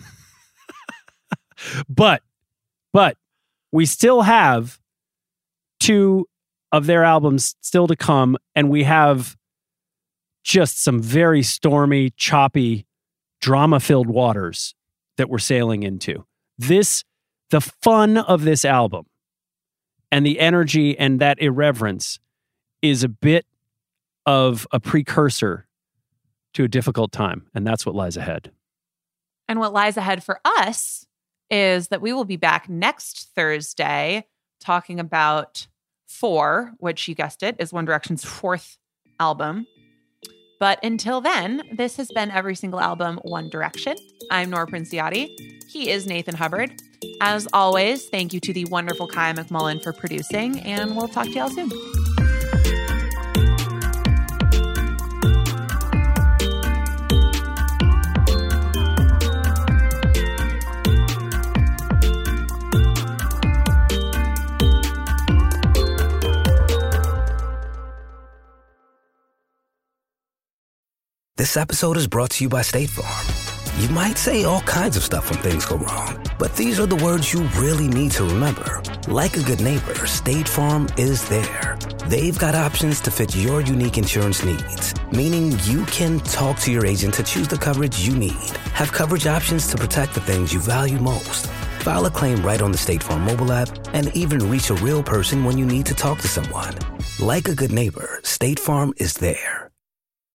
but, but we still have two of their albums still to come, and we have just some very stormy, choppy, drama-filled waters that we're sailing into. This, the fun of this album and the energy and that irreverence is a bit of a precursor to a difficult time, and that's what lies ahead. And what lies ahead for us is that we will be back next Thursday talking about Four, which, you guessed it, is One Direction's fourth album. But until then, this has been Every Single Album, One Direction. I'm Nora Princiati. He is Nathan Hubbard. As always, thank you to the wonderful Kaya McMullen for producing, and we'll talk to y'all soon. This episode is brought to you by State Farm. You might say all kinds of stuff when things go wrong, but these are the words you really need to remember. Like a good neighbor, State Farm is there. They've got options to fit your unique insurance needs, meaning you can talk to your agent to choose the coverage you need, have coverage options to protect the things you value most, file a claim right on the State Farm mobile app, and even reach a real person when you need to talk to someone. Like a good neighbor, State Farm is there.